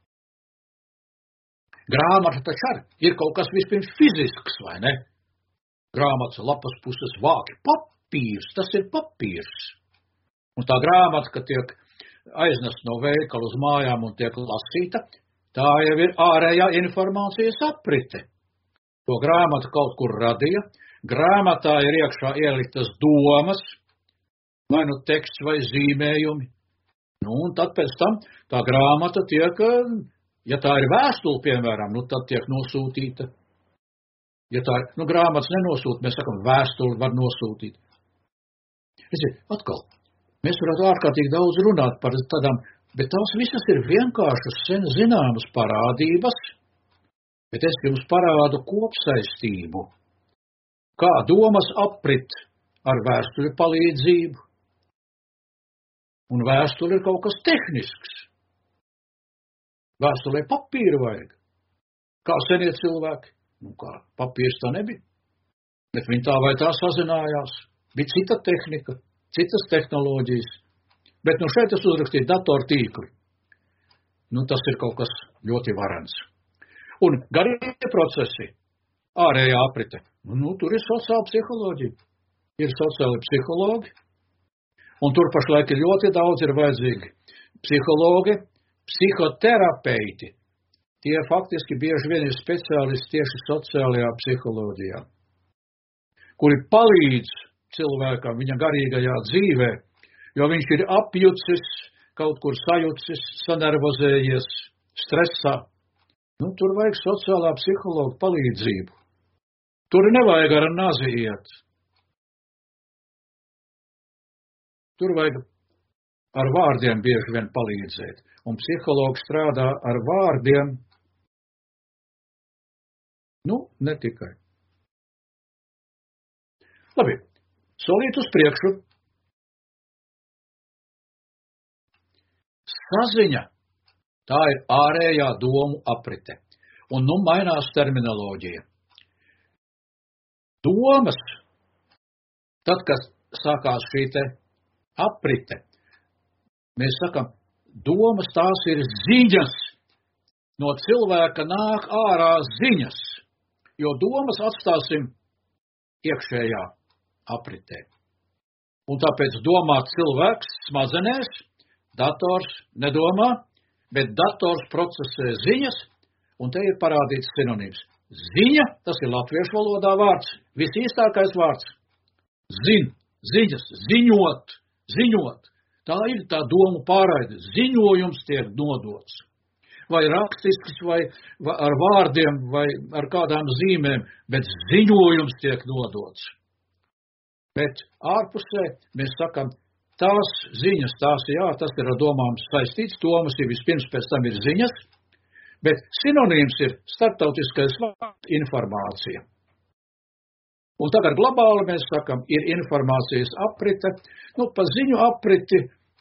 Grāmata taču arī ir kaut kas vispirms fizisks, vai ne? Grāmatas lapas puses vāki. Papīrs, tas ir papīrs. Un tā grāmata, ka tiek aiznest no veikala uz mājām un tiek lasīta, tā jau ir ārējā informācijas aprite. To grāmatu kaut kur radīja. Grāmatā ir iekšā ieliktas domas, vai nu teksts vai zīmējumi. Nu, un tad pēc tam tā grāmata tiek, ja tā ir vēstule, piemēram, nu, tad tiek nosūtīta. Ja tā ir, nu, grāmatas nenosūta, mēs sakam, vēstuli var nosūtīt. Es zinu, atkal, mēs varētu ārkārtīgi daudz runāt par tādām, bet tās visas ir vienkāršas, sen zināmas parādības, bet es jums parādu kopsaistību, kā domas aprit ar vēstuli palīdzību. Un vēstuli ir kaut kas tehnisks. Vēstulē papīru vajag. Kā senie cilvēki? Nu kā, papīrs tā nebija. Bet viņi tā vai tā sazinājās. Bija cita tehnika, citas tehnoloģijas. Bet nu šeit es uzrakstīju datortīkli. Nu tas ir kaut kas ļoti varens. Un garie procesi, ārējā aprite. Nu tur ir sociāla psiholoģija. Ir sociāli psihologi. Un tur pašlaik ir ļoti daudz ir vajadzīgi psihologi, psihoterapeiti. Tie faktiski bieži vien ir speciālisti tieši sociālajā psiholoģijā, kuri palīdz cilvēkam viņa garīgajā dzīvē, jo viņš ir apjucis, kaut kur sajucis, sanervozējies, stresā. Nu, tur vajag sociālā psihologa palīdzību. Tur nevajag ar nazi iet. Tur vajag ar vārdiem bieži vien palīdzēt. Un psihologs strādā ar vārdiem, nu, ne tikai. Labi, solīt uz priekšu. Saziņa, tā ir ārējā domu aprite. Un nu mainās terminoloģija. Domas, tad, kad sākās šī te aprite, mēs sakam, domas tās ir ziņas, no cilvēka nāk ārā ziņas, jo domas atstāsim iekšējā apritē. Un tāpēc domā cilvēks smadzenēs, dators nedomā, bet dators procesē ziņas, un te ir parādīts sinonīms. Ziņa, tas ir latviešu valodā vārds, visīstākais vārds. Zin, ziņas, ziņot. Ziņot. Tā ir tā domu pārraide. Ziņojums tiek nodots. Vai rakstisks, vai, vai ar vārdiem, vai ar kādām zīmēm, bet ziņojums tiek nodots. Bet ārpusē mēs sakam, tās ziņas, tās jā, tas ir ar domām saistīts, domas ir vispirms, pēc tam ir ziņas, bet sinonīms ir starptautiskais vārds informācija. Un tagad globāli mēs sakam, ir informācijas aprite. Nu, pa ziņu apriti,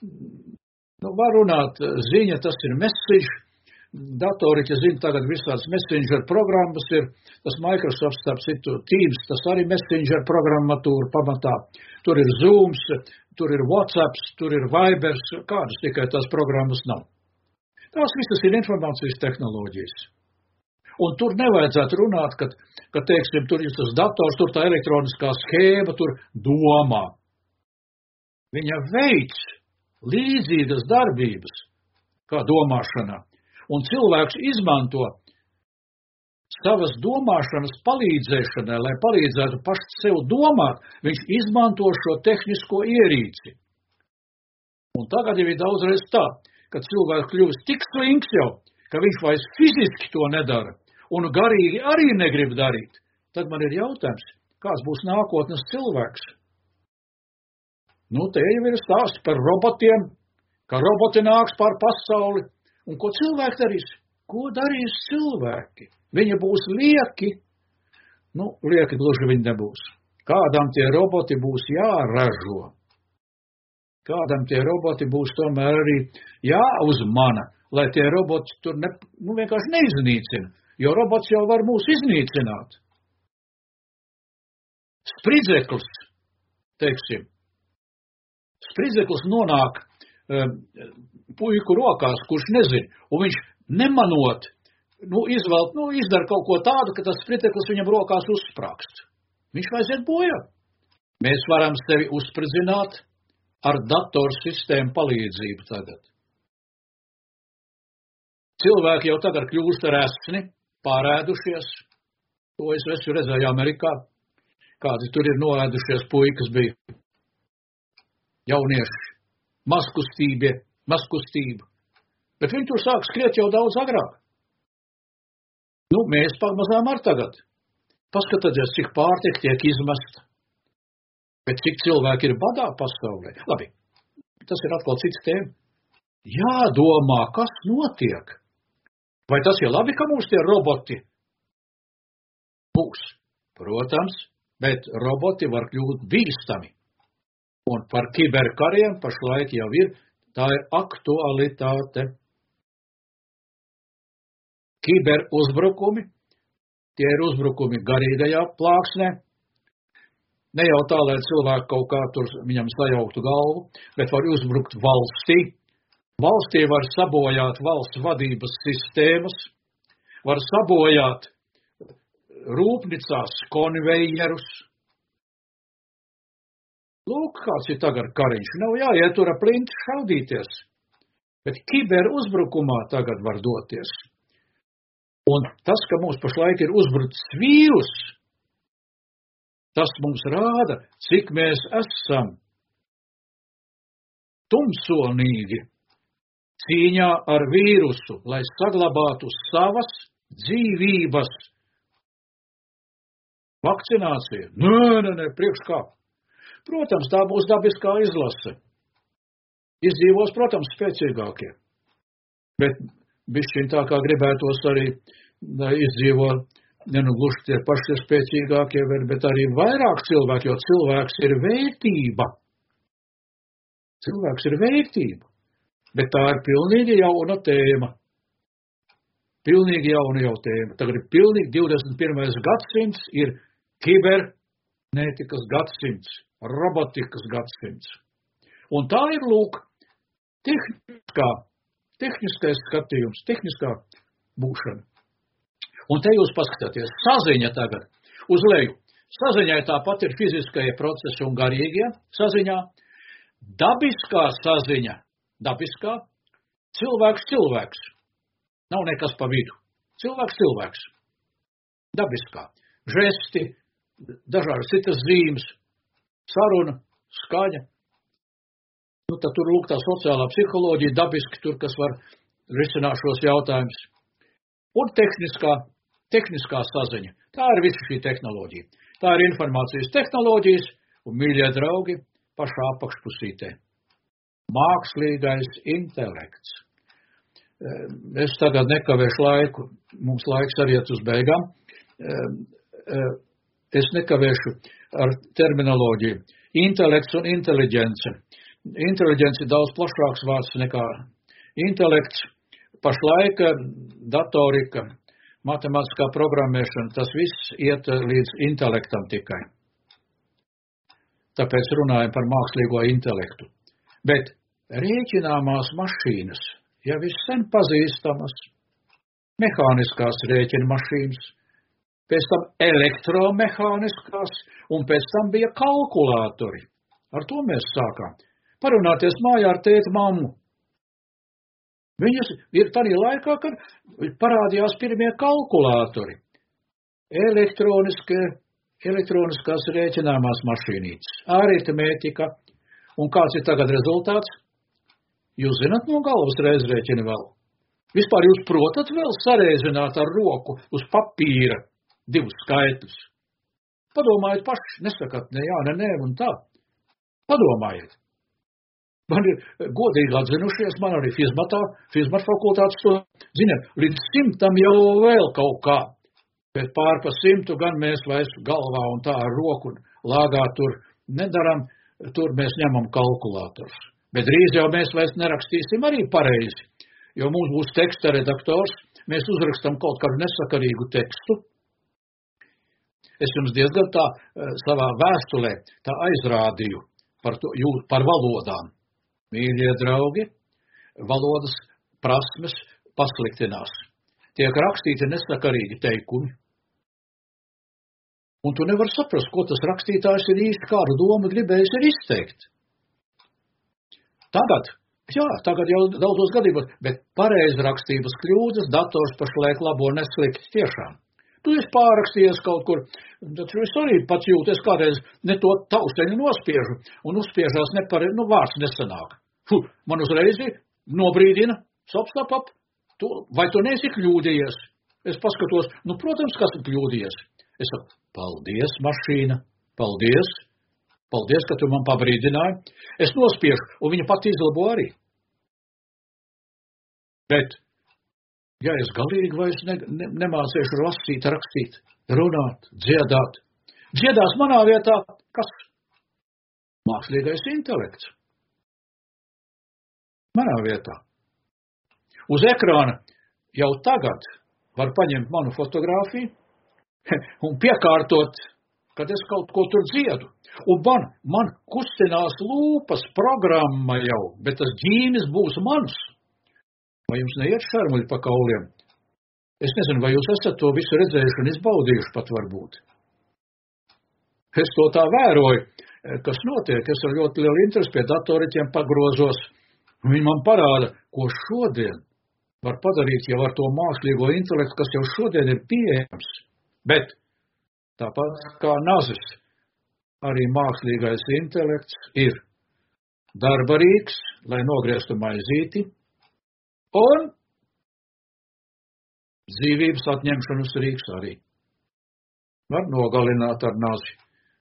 nu, var runāt, ziņa, tas ir message. Datoriķi zina, tagad visāds messenger programmas ir. Tas Microsoft, starp citu, Teams, tas arī messenger programmatūra pamatā. Tur ir Zooms, tur ir WhatsApps, tur ir Vibers, kādas tikai tās programmas nav. Tās visas ir informācijas tehnoloģijas. Un tur nevajadzētu runāt, ka, ka teiksim, tur ir tas dators, tur tā elektroniskā schēma, tur domā. Viņa veids līdzīgas darbības, kā domāšanā. Un cilvēks izmanto savas domāšanas palīdzēšanai, lai palīdzētu paši sev domāt, viņš izmanto šo tehnisko ierīci. Un tagad jau ir daudzreiz tā, ka cilvēks kļuvis tik slinks jau, ka viņš vairs fiziski to nedara. Un garīgi arī negrib darīt, tad man ir jautājums, kāds būs nākotnes cilvēks? Nu, te jau ir stāsts par robotiem, ka roboti nāks pār pasauli, un ko cilvēki darīs? Ko darīs cilvēki? Viņi būs lieki. Nu, lieki gluži viņi nebūs. Kādam tie roboti būs jāražo. Kādam tie roboti būs tomēr arī jāuzmana. lai tie roboti tur ne, nu, vienkārši neiznīcina, jo robots jau var mūs iznīcināt. Spridzeklis, teiksim, spridzeklis nonāk um, puiku rokās, kurš nezin, un viņš nemanot, nu, izvēl, nu, izdara kaut ko tādu, ka tas spridzeklis viņam rokās uzsprākst. Viņš aiziet bojā. Mēs varam sevi uzspridzināt ar datorsistēmu palīdzību tagad. Cilvēki jau tagad kļūst resni, pārēdušies. To es esmu redzēju Amerikā. Kādi tur ir noēdušies puikas bija. Jaunieši, mazkustība, mazkustība. Bet viņi tur sāk skriet jau daudz agrāk. Nu, mēs pamazām ar tagad. Paskatieties, cik pārtika tiek izmesta. Bet cik cilvēki ir badā pasaulē. Labi, tas ir atkal cits tēma. Jādomā, kas notiek. Vai tas ir labi, ka mums tie roboti būs? Protams, bet roboti var kļūt bīstami. Un par kiberkariem pašlaik jau ir, tā ir aktualitāte. Kiberuzbrukumi, tie ir uzbrukumi garīgajā plāksnē. Ne jau tā, lai cilvēki kaut kā tur viņam sajauktu galvu, bet var uzbrukt valstī. Valstī var sabojāt valsts vadības sistēmas, var sabojāt rūpnicās konvejerus. Lūk, kāds ir tagad kariņš. Nav jāiet tur ap plinti šaudīties, bet kiberuzbrukumā tagad var doties. Un tas, ka mums pašlaik ir uzbrucis vīrus, tas mums rāda, cik mēs esam tumsonīgi cīņā ar vīrusu, lai saglabātu savas dzīvības. Vakcinācija? Nē, nē, nē, priekš kā. Protams, tā būs dabiskā izlase. Izdzīvos, protams, spēcīgākie. Bet bišķiņ tā kā gribētos arī izdzīvo, ne nu gluži tie paši spēcīgākie, bet arī vairāk cilvēki, jo cilvēks ir vērtība. Cilvēks ir vērtība. Bet tā ir pilnīgi jauna tēma. Pilnīgi jauna jau tēma. Tagad ir pilnīgi divdesmit pirmais gadsimts, ir kibernētikas gadsimts, robotikas gadsimts. Un tā ir, lūk, tehniskā, tehniskais skatījums, tehniskā būšana. Un te jūs paskatāties, saziņa tagad uz leju. Saziņai tāpat ir fiziskie procesi un garīgie saziņā. Dabiskā saziņa, dabiskā, cilvēks cilvēks. Nav nekas pa vidu. Cilvēks cilvēks. Dabiskā. Žesti, dažādas citas zīmes, saruna, skaņa. Nu, tad tur lūk tā sociālā psiholoģija, dabiski tur, kas var risināt šos jautājumus. Un tehniskā, tehniskā saziņa. Tā ir visa šī tehnoloģija. Tā ir informācijas tehnoloģijas un, mīļie draugi, pašā apakšpusītē. Mākslīgais intelekts. Es tagad nekavēšu laiku, mums laiks arī iet uz beigām. Es nekavēšu ar terminoloģiju. Intelekts un inteliģence. Inteliģence ir daudz plašāks vārds nekā intelekts. Pašlaik datorika, matemātiskā programmēšana, tas viss iet līdz intelektam tikai. Tāpēc runājam par mākslīgo intelektu. Bet rēķināmās mašīnas jau ir sen pazīstamas. Mehāniskās rēķina mašīnas, pēc tam elektromehāniskās, un pēc tam bija kalkulātori. Ar to mēs sākām. Parunāties mājā ar tēti mammu. Viņas ir tādā laikā, kad parādījās pirmie kalkulātori. Elektroniskie, elektroniskās rēķināmās mašīnītes, aritmētika. Un kāds ir tagad rezultāts? Jūs zināt no galvas reizrēķini vēl? Vispār jūs protat vēl sareizināt ar roku uz papīra divus skaitļus? Padomājiet paši, nesakat ne jā, ne nē un tā. Padomājiet. Man ir godīgi atzinušies, man arī fizmatā, fizmat fakultātes to, ziniet, līdz simtam jau vēl kaut kā. Bet pār pa simtu gan mēs vairs galvā un tā ar roku lāgā tur nedaram, tur mēs ņemam kalkulātors. Bet drīz jau mēs vairs nerakstīsim arī pareizi, jo mums būs teksta redaktors, mēs uzrakstam kaut kādu nesakarīgu tekstu. Es jums diezgan tā savā vēstulē tā aizrādīju par, to, par valodām. Mīļie draugi, valodas prasmes pasliktinās. Tiek rakstīti nesakarīgi teikumi. Un tu nevar saprast, ko tas rakstītājs ir īsti kādu domu gribējis ir izteikt. Tagad, jā, tagad jau daudzos gadījumos, bet pareizrakstības kļūdas dators pašlaik labo neslikti tiešām. Tu esi pārrakstījies kaut kur, taču es arī pats jūties kādreiz ne to tausteņu nospiežu, un uzspiežās nepare, nu vārds nesanāk. Fu, man uzreiz nobrīdina, sop, stop, ap, tu, vai tu neesi kļūdījies? Es paskatos, nu, protams, kas ir kļūdījies. Es saku, paldies, mašīna, paldies, paldies, ka tu man pabrīdināji. Es nospiežu, un viņa pati izlabo arī. Bet, ja es galīgi vairs ne, ne, nemācīšu lasīt, rakstīt, runāt, dziedāt, dziedās manā vietā, kas? Mākslīgais intelekts. Manā vietā. Uz ekrāna jau tagad var paņemt manu fotogrāfiju un piekārtot, kad es kaut ko tur dziedu. Un man, man kustinās lūpas programma jau, bet tas ģīnis būs mans. Vai jums neiet šarmuļi pa kauliem? Es nezinu, vai jūs esat to visu redzējuši un izbaudījuši pat varbūt. Es to tā vēroju, kas notiek. Es ar ļoti lielu interesi pie datoriķiem pagrozos. Viņi man parāda, ko šodien var padarīt jau ar to mākslīgo intelektu, kas jau šodien ir pieejams. Bet tāpat kā nazis, arī mākslīgais intelekts ir darbarīgs, lai nogrieztu maizīti, un dzīvības atņemšanas rīks arī. Var nogalināt ar nazi.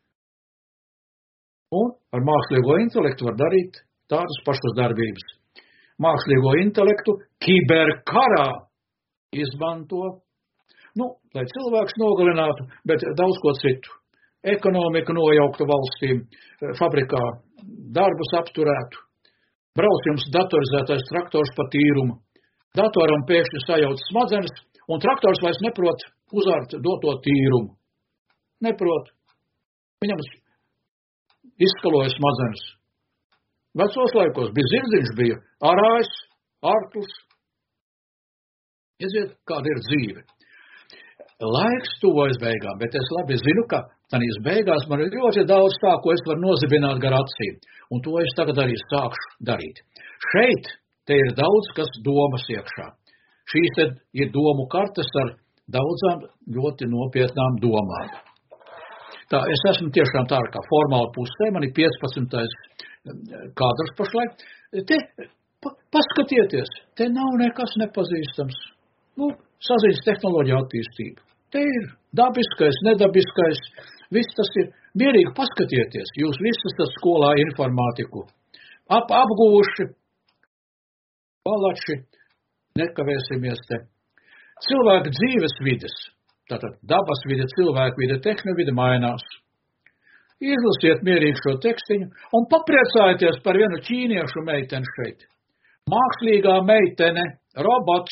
Un ar mākslīgo intelektu var darīt tādas pašas darbības. Mākslīgo intelektu kiberkarā izmanto, nu, lai cilvēks nogalinātu, bet daudz ko citu. Ekonomika nojauktu valstīm, fabrikā darbus apturētu. Brauc jums datorizētais traktors pa tīrumu. Datoram pēkšņi sajauc smadzenes, un traktors vairs neprot uzārt doto tīrumu. Neprot. Viņam izskaloja smadzenes. Vecos laikos bija zirdziņš, bija arājs, arklis. Iziet, kāda ir dzīve. Laiks tuvojas beigām, bet es labi zinu, ka tanīs beigās man ir ļoti daudz tā, ko es varu nozibināt gar acīm. Un to es tagad arī sākšu darīt. Šeit te ir daudz, kas domas iekšā. Šīs te ir domu kartes ar daudzām ļoti nopietnām domām. Tā, es esmu tiešām tā kā formāla pusē, man ir piecpadsmitais kadrs pašlaik. Te, pa, paskatieties, te nav nekas nepazīstams. Nu, saziņas tehnoloģija attīstība. Te ir dabiskais, nedabiskais, viss tas ir. Mierīgi paskatieties, jūs visi esat skolā informātiku. Ap, apguvuši, palači, nekavēsimies te. Cilvēku dzīves vides, tātad dabas vide, cilvēku vide, tehnovide mainās. Izlasiet mierīgi šo tekstiņu un papriecājieties par vienu ķīniešu meiteni šeit. Mākslīgā meitene, robots.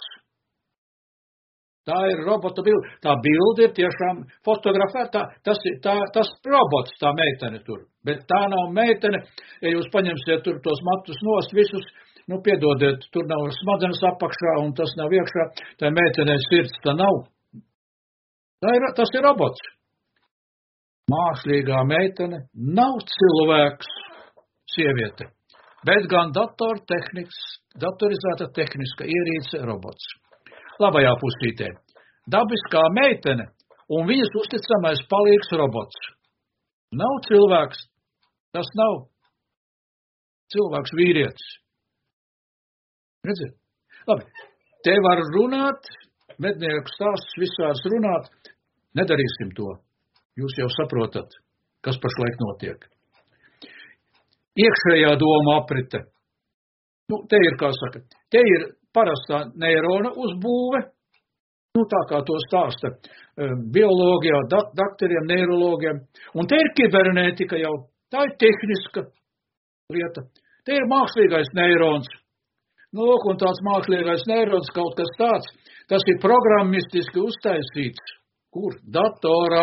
Tā ir robota bilde. Tā bilde ir tiešām fotografēta. Tas ir tā, tas robots, tā meitene tur. Bet tā nav meitene. Ja jūs paņemsiet tur tos matus nost visus, nu piedodiet, tur nav smadzenes apakšā un tas nav iekšā. Tā meitenei sirds tā nav. Tā ir, tas ir robots. Mākslīgā meitene nav cilvēks, sieviete, bet gan datortehnikas, datorizēta tehniska ierīce robots. Labajā pusītē. Dabiskā meitene un viņas uzticamais palīgs robots. Nav cilvēks. Tas nav cilvēks vīrietis. Redziet? Labi. Te var runāt, mednieku stāsts visāds runāt. Nedarīsim to. Jūs jau saprotat, kas pašlaik notiek. Iekšējā doma aprite. Nu, te ir, kā saka, te ir parastā neirona uzbūve, nu tā kā to stāsta biologijā, dakteriem, neirologiem, un te ir kibernētika jau, tā ir tehniska lieta, te ir mākslīgais neirons. Nu, un tāds mākslīgais neirons kaut kas tāds, tas ir programmistiski uztaisīts. Kur? Datorā.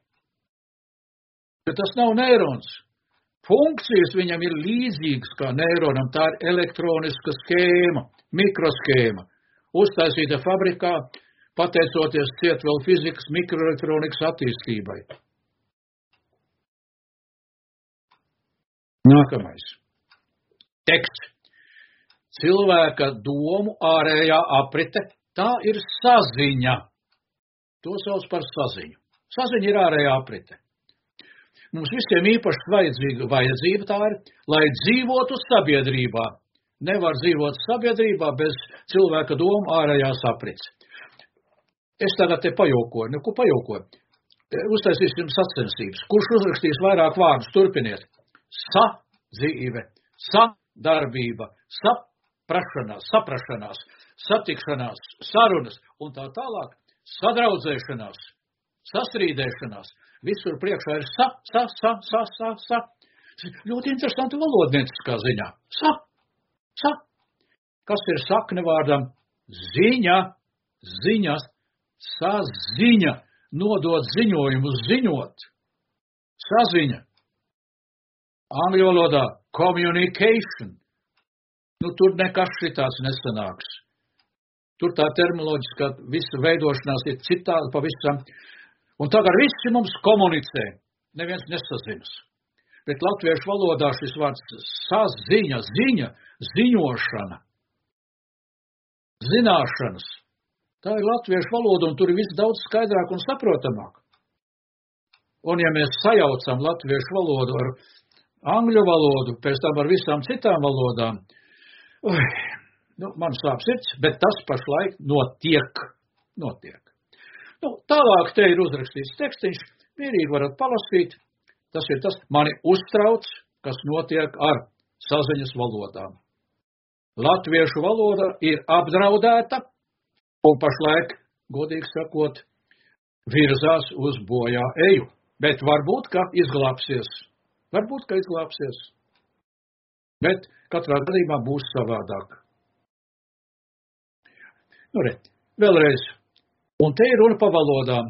Bet tas nav neirons. Funkcijas viņam ir līdzīgas kā neironam, tā ir elektroniska skēma, mikroskēma, uztaisīta fabrikā, pateicoties ciet vēl fizikas mikroelektronikas attīstībai. Nākamais. Teksts. Cilvēka domu ārējā aprite, tā ir saziņa. To sauc par saziņu. Saziņa ir ārējā aprite. Mums visiem īpaši vajadzīga vajadzība tā ir, lai dzīvotu sabiedrībā. Nevar dzīvot sabiedrībā bez cilvēka domu ārējās aprits. Es tagad te pajokoju, nu ko pajokoju. Uztaisīsim sacensības. Kurš uzrakstīs vairāk vārdus? Turpiniet. Sadzīve, sadarbība, saprašanās, saprašanās, satikšanās, sarunas un tā tālāk. Sadraudzēšanās, sasrīdēšanās. Visur priekšā ir sa, sa, sa, sa, sa, sa. Ļoti interesanti valodnieciskā ziņā. Sa, sa. Kas ir sakne vārdam? Ziņa, ziņas, saziņa, nodot ziņojumu, ziņot. Saziņa. Angļu valodā communication. Nu, tur nekas šitāds nesanāks. Tur tā terminoloģiskā visa veidošanās ir citādi pavisam. Un tagad visi mums komunicē. Neviens nesazinas. Bet latviešu valodā šis vārds saziņa, ziņa, ziņošana, zināšanas. Tā ir latviešu valoda, un tur ir viss daudz skaidrāk un saprotamāk. Un ja mēs sajaucam latviešu valodu ar angļu valodu, pēc tam ar visām citām valodām, ui, nu, man sāp sirds, bet tas pašlaik notiek. Notiek. Nu, tālāk te ir uzrakstīts tekstiņš, mierīgi varat palasīt. Tas ir tas, mani uztrauc, kas notiek ar saziņas valodām. Latviešu valoda ir apdraudēta un pašlaik, godīgi sakot, virzās uz bojā eju. Bet varbūt, ka izglābsies. Varbūt, ka izglābsies. Bet katrā gadījumā būs savādāk. Nu, re, vēlreiz. Un te ir runa pa valodām.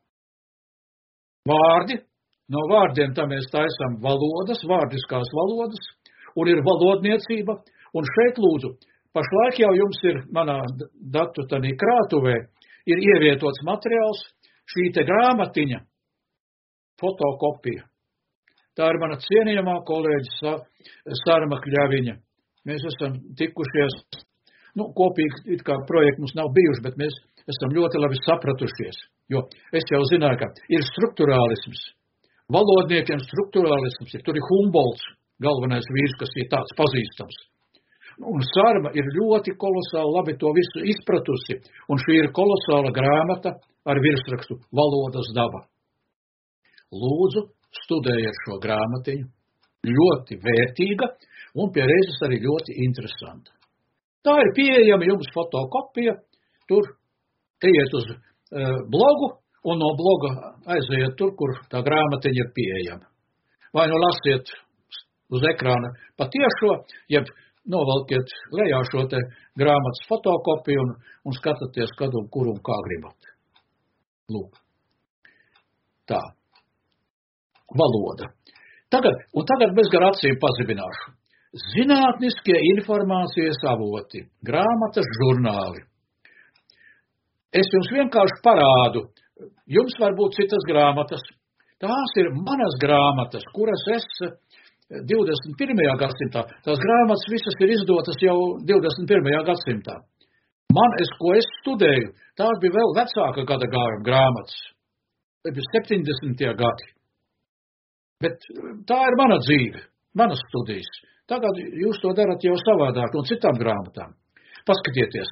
Vārdi, no vārdiem tā mēs taisam valodas, vārdiskās valodas, un ir valodniecība, un šeit lūdzu, pašlaik jau jums ir manā datu tanī krātuvē, ir ievietots materiāls, šī te grāmatiņa, fotokopija. Tā ir mana cienījamā kolēģa Sarma Kļaviņa. Mēs esam tikušies, nu, kopīgi it kā projekti mums nav bijuši, bet mēs esam ļoti labi sapratušies, jo es jau zināju, ka ir strukturālisms. Valodniekiem strukturālisms ir, tur ir Humboldts, galvenais vīrs, kas ir tāds pazīstams. Un Sarma ir ļoti kolosāli labi to visu izpratusi, un šī ir kolosāla grāmata ar virsrakstu Valodas daba. Lūdzu, studējiet šo grāmatiņu, ļoti vērtīga un pie reizes arī ļoti interesanta. Tā ir pieejama jums fotokopija, tur ejiet uz uh, blogu un no bloga aiziet tur, kur tā grāmatiņa ir pieejama. Vai nu lasiet uz ekrāna patiešo, jeb novalkiet lejā šo te grāmatas fotokopiju un, un skatāties, kad un kur un kā gribat. Lūk. Tā. Valoda. Tagad, un tagad bez gar acīm pazibināšu. Zinātniskie informācijas avoti, grāmatas, žurnāli. Es jums vienkārši parādu, jums var būt citas grāmatas. Tās ir manas grāmatas, kuras es divdesmit pirmajā gadsimtā, tās grāmatas visas ir izdotas jau divdesmit pirmajā gadsimtā. Man, es, ko es studēju, tās bija vēl vecāka gada gājuma grāmatas, tas bija septiņdesmitie gadi. Bet tā ir mana dzīve, manas studijas. Tagad jūs to darat jau savādāk un citām grāmatām. Paskatieties.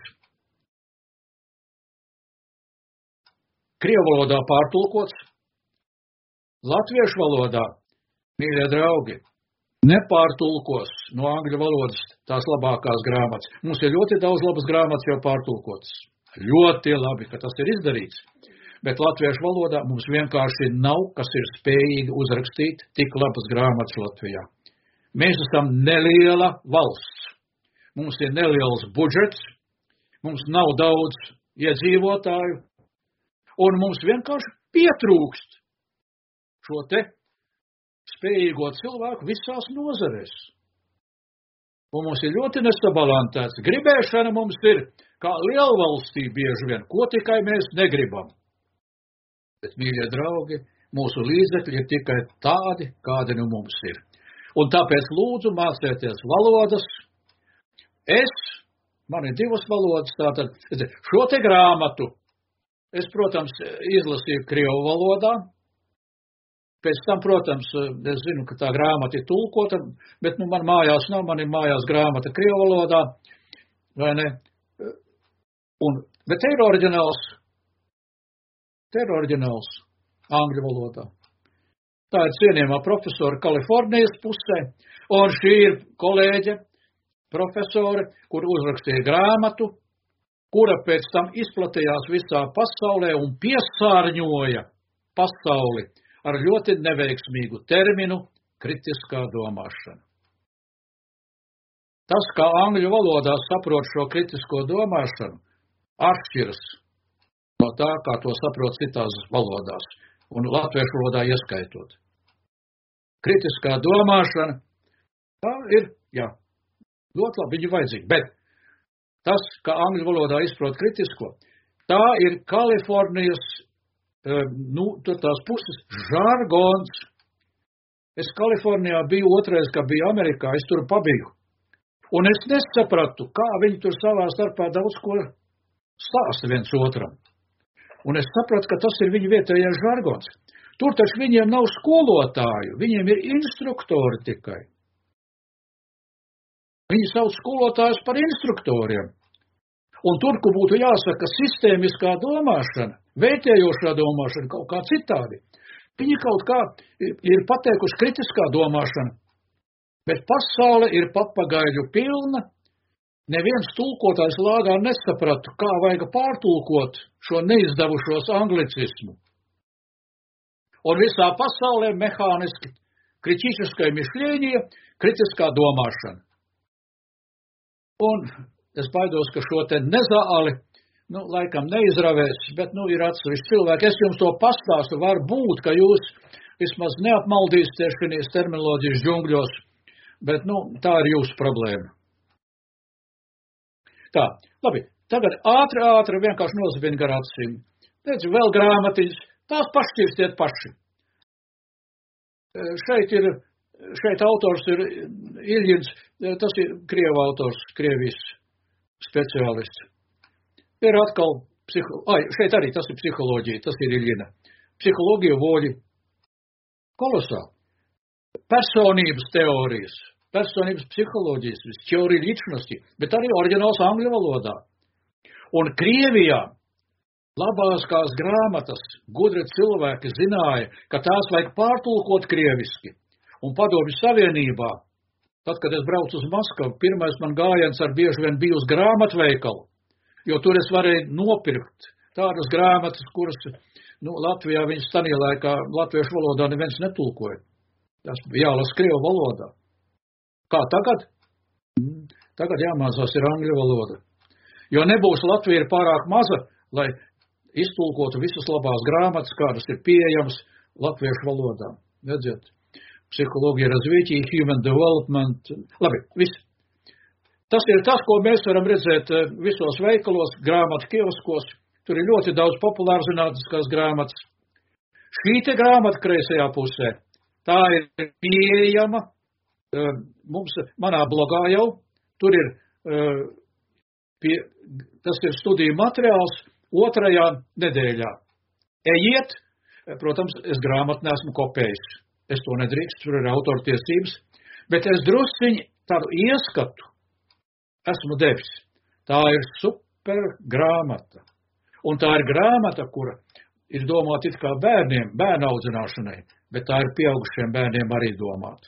Krievu valodā pārtulkots, latviešu valodā, mīļie draugi, nepārtulkos no angļu valodas tās labākās grāmatas. Mums ir ļoti daudz labas grāmatas jau pārtulkotas. Ļoti labi, ka tas ir izdarīts. Bet latviešu valodā mums vienkārši nav, kas ir spējīgi uzrakstīt tik labas grāmatas Latvijā. Mēs esam neliela valsts. mums ir neliels budžets, mums nav daudz iedzīvotāju, un mums vienkārši pietrūkst šo te spējīgo cilvēku visās nozarēs. Un mums ir ļoti nesabalansēts. Gribēšana mums ir kā lielvalstī bieži vien, ko tikai mēs negribam. Bet, mīļie draugi, mūsu līdzekļi ir tikai tādi, kādi nu mums ir. Un tāpēc lūdzu mācieties valodas. Es, man ir divas valodas, tātad šo te grāmatu es, protams, izlasīju krievu valodā. Pēc tam, protams, es zinu, ka tā grāmata ir tulkota, bet nu man mājās nav, man ir mājās grāmata krievu valodā, vai ne? Un, bet te ir oriģināls, te ir oriģināls angļu valodā. Tā ir cienījumā profesora Kalifornijas pusē, un šī ir kolēģe, profesore, kur uzrakstīja grāmatu, kura pēc tam izplatījās visā pasaulē un piesārņoja pasauli ar ļoti neveiksmīgu terminu kritiskā domāšana. Tas, kā angļu valodā saprot šo kritisko domāšanu, atšķiras no tā, kā to saprot citās valodās, un latviešu valodā ieskaitot. Kritiskā domāšana, tā ir, jā, ļoti labi, viņa vajadzīga, bet tas, kā angļu valodā izprot kritisko, tā ir Kalifornijas nu, tur tās puses žargons. Es Kalifornijā biju otrais, kā biju Amerikā, es tur pabiju. Un es nesapratu, kā viņi tur savā starpā daudz ko stāsta viens otram. Un es sapratu, ka tas ir viņu vietējais žargons. Tur taču viņiem nav skolotāju, viņiem ir instruktori tikai. Viņi sauc skolotājus par instruktoriem. Un tur, kur būtu jāsaka sistēmiskā domāšana, vērtējošā domāšana, kaut kā citādi, viņi kaut kā ir pateikuši kritiskā domāšana, bet pasaule ir papagaļu pilna, neviens tulkotājs lāgā nesapratu, kā vajag pārtulkot šo neizdevušos anglicismu. Un visā pasaulē mehāniski kritiskā mišļēņie, kritiskā domāšana. Un es baidos, ka šo te nezāli, nu, laikam neizravēs, bet, nu, ir atsevišķi cilvēki. Es jums to pastāstu, var būt, ka jūs vismaz neapmaldīsieties šīs terminoloģijas džungļos, bet, nu, tā ir jūsu problēma. Tā, labi, tagad ātri, ātri vienkārši nozabina gar acīm. Redzi, vēl grāmatiņas, tās pašķirstiet paši. Šeit ir, šeit autors ir Iļins, tas ir Krieva autors, Krievijas speciālists. Ir atkal, psiho... ai, šeit arī tas ir psiholoģija, tas ir Iļina. Psiholoģija voļi. Kolosāli. Personības teorijas, personības psiholoģijas, teorija ličnosti, bet arī oriģināls angļu valodā. Un Krievijā labākās grāmatas gudri cilvēki zināja, ka tās vajag pārtulkot krieviski. Un Padomju Savienībā, tad, kad es braucu uz Maskavu, pirmais man gājiens ar bieži vien bija uz grāmatveikalu, jo tur es varēju nopirkt tādas grāmatas, kuras, nu, Latvijā viņas tanī laikā latviešu valodā neviens netulkoja. Tas bija jālas krievu valodā. Kā tagad? Tagad jāmācās ir angļu valoda. Jo nebūs Latvija ir pārāk maza, lai iztulkotu visas labās grāmatas, kādas ir pieejamas latviešu valodā. Redziet, psiholoģija развития, human development. Labi, viss. Tas ir tas, ko mēs varam redzēt visos veikalos, grāmatu kioskos. Tur ir ļoti daudz populārzinātniskās grāmatas. Šī te grāmata kreisajā pusē, tā ir pieejama mums, manā blogā jau. Tur ir, pie, tas ir studiju materiāls otrajā nedēļā. Ejiet, protams, es grāmatu neesmu kopējis. Es to nedrīkst, tur ir autortiesības, bet es drusciņi tādu ieskatu esmu devis. Tā ir super grāmata. Un tā ir grāmata, kura ir domāta it kā bērniem, bērnu audzināšanai, bet tā ir pieaugušiem bērniem arī domāta.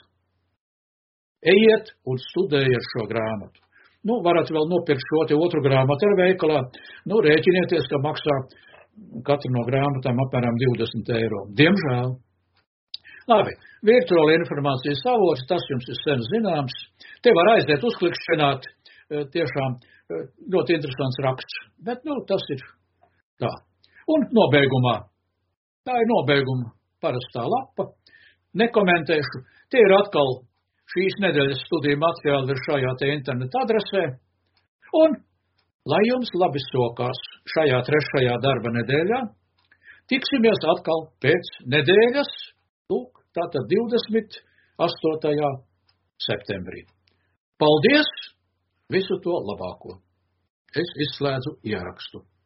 Ejiet un studējiet šo grāmatu. Nu, varat vēl nopirkt šo te otru grāmatu ar veikalā. Nu, rēķinieties, ka maksā katra no grāmatām apmēram divdesmit eiro. Diemžēl. Labi, virtuāla informācijas avots, tas jums ir sen zināms. Te var aiziet uzklikšķināt tiešām ļoti interesants raksts. Bet, nu, tas ir tā. Un nobeigumā. Tā ir nobeiguma parastā lapa. Nekomentēšu. Tie ir atkal šīs nedēļas studiju materiāli ir šajā te interneta adresē. Un, lai jums labi sokās šajā trešajā darba nedēļā, tiksimies atkal pēc nedēļas, lūk, tātad divdesmit astotajā septembrī. Paldies! Visu to labāko. Es izslēdzu ierakstu.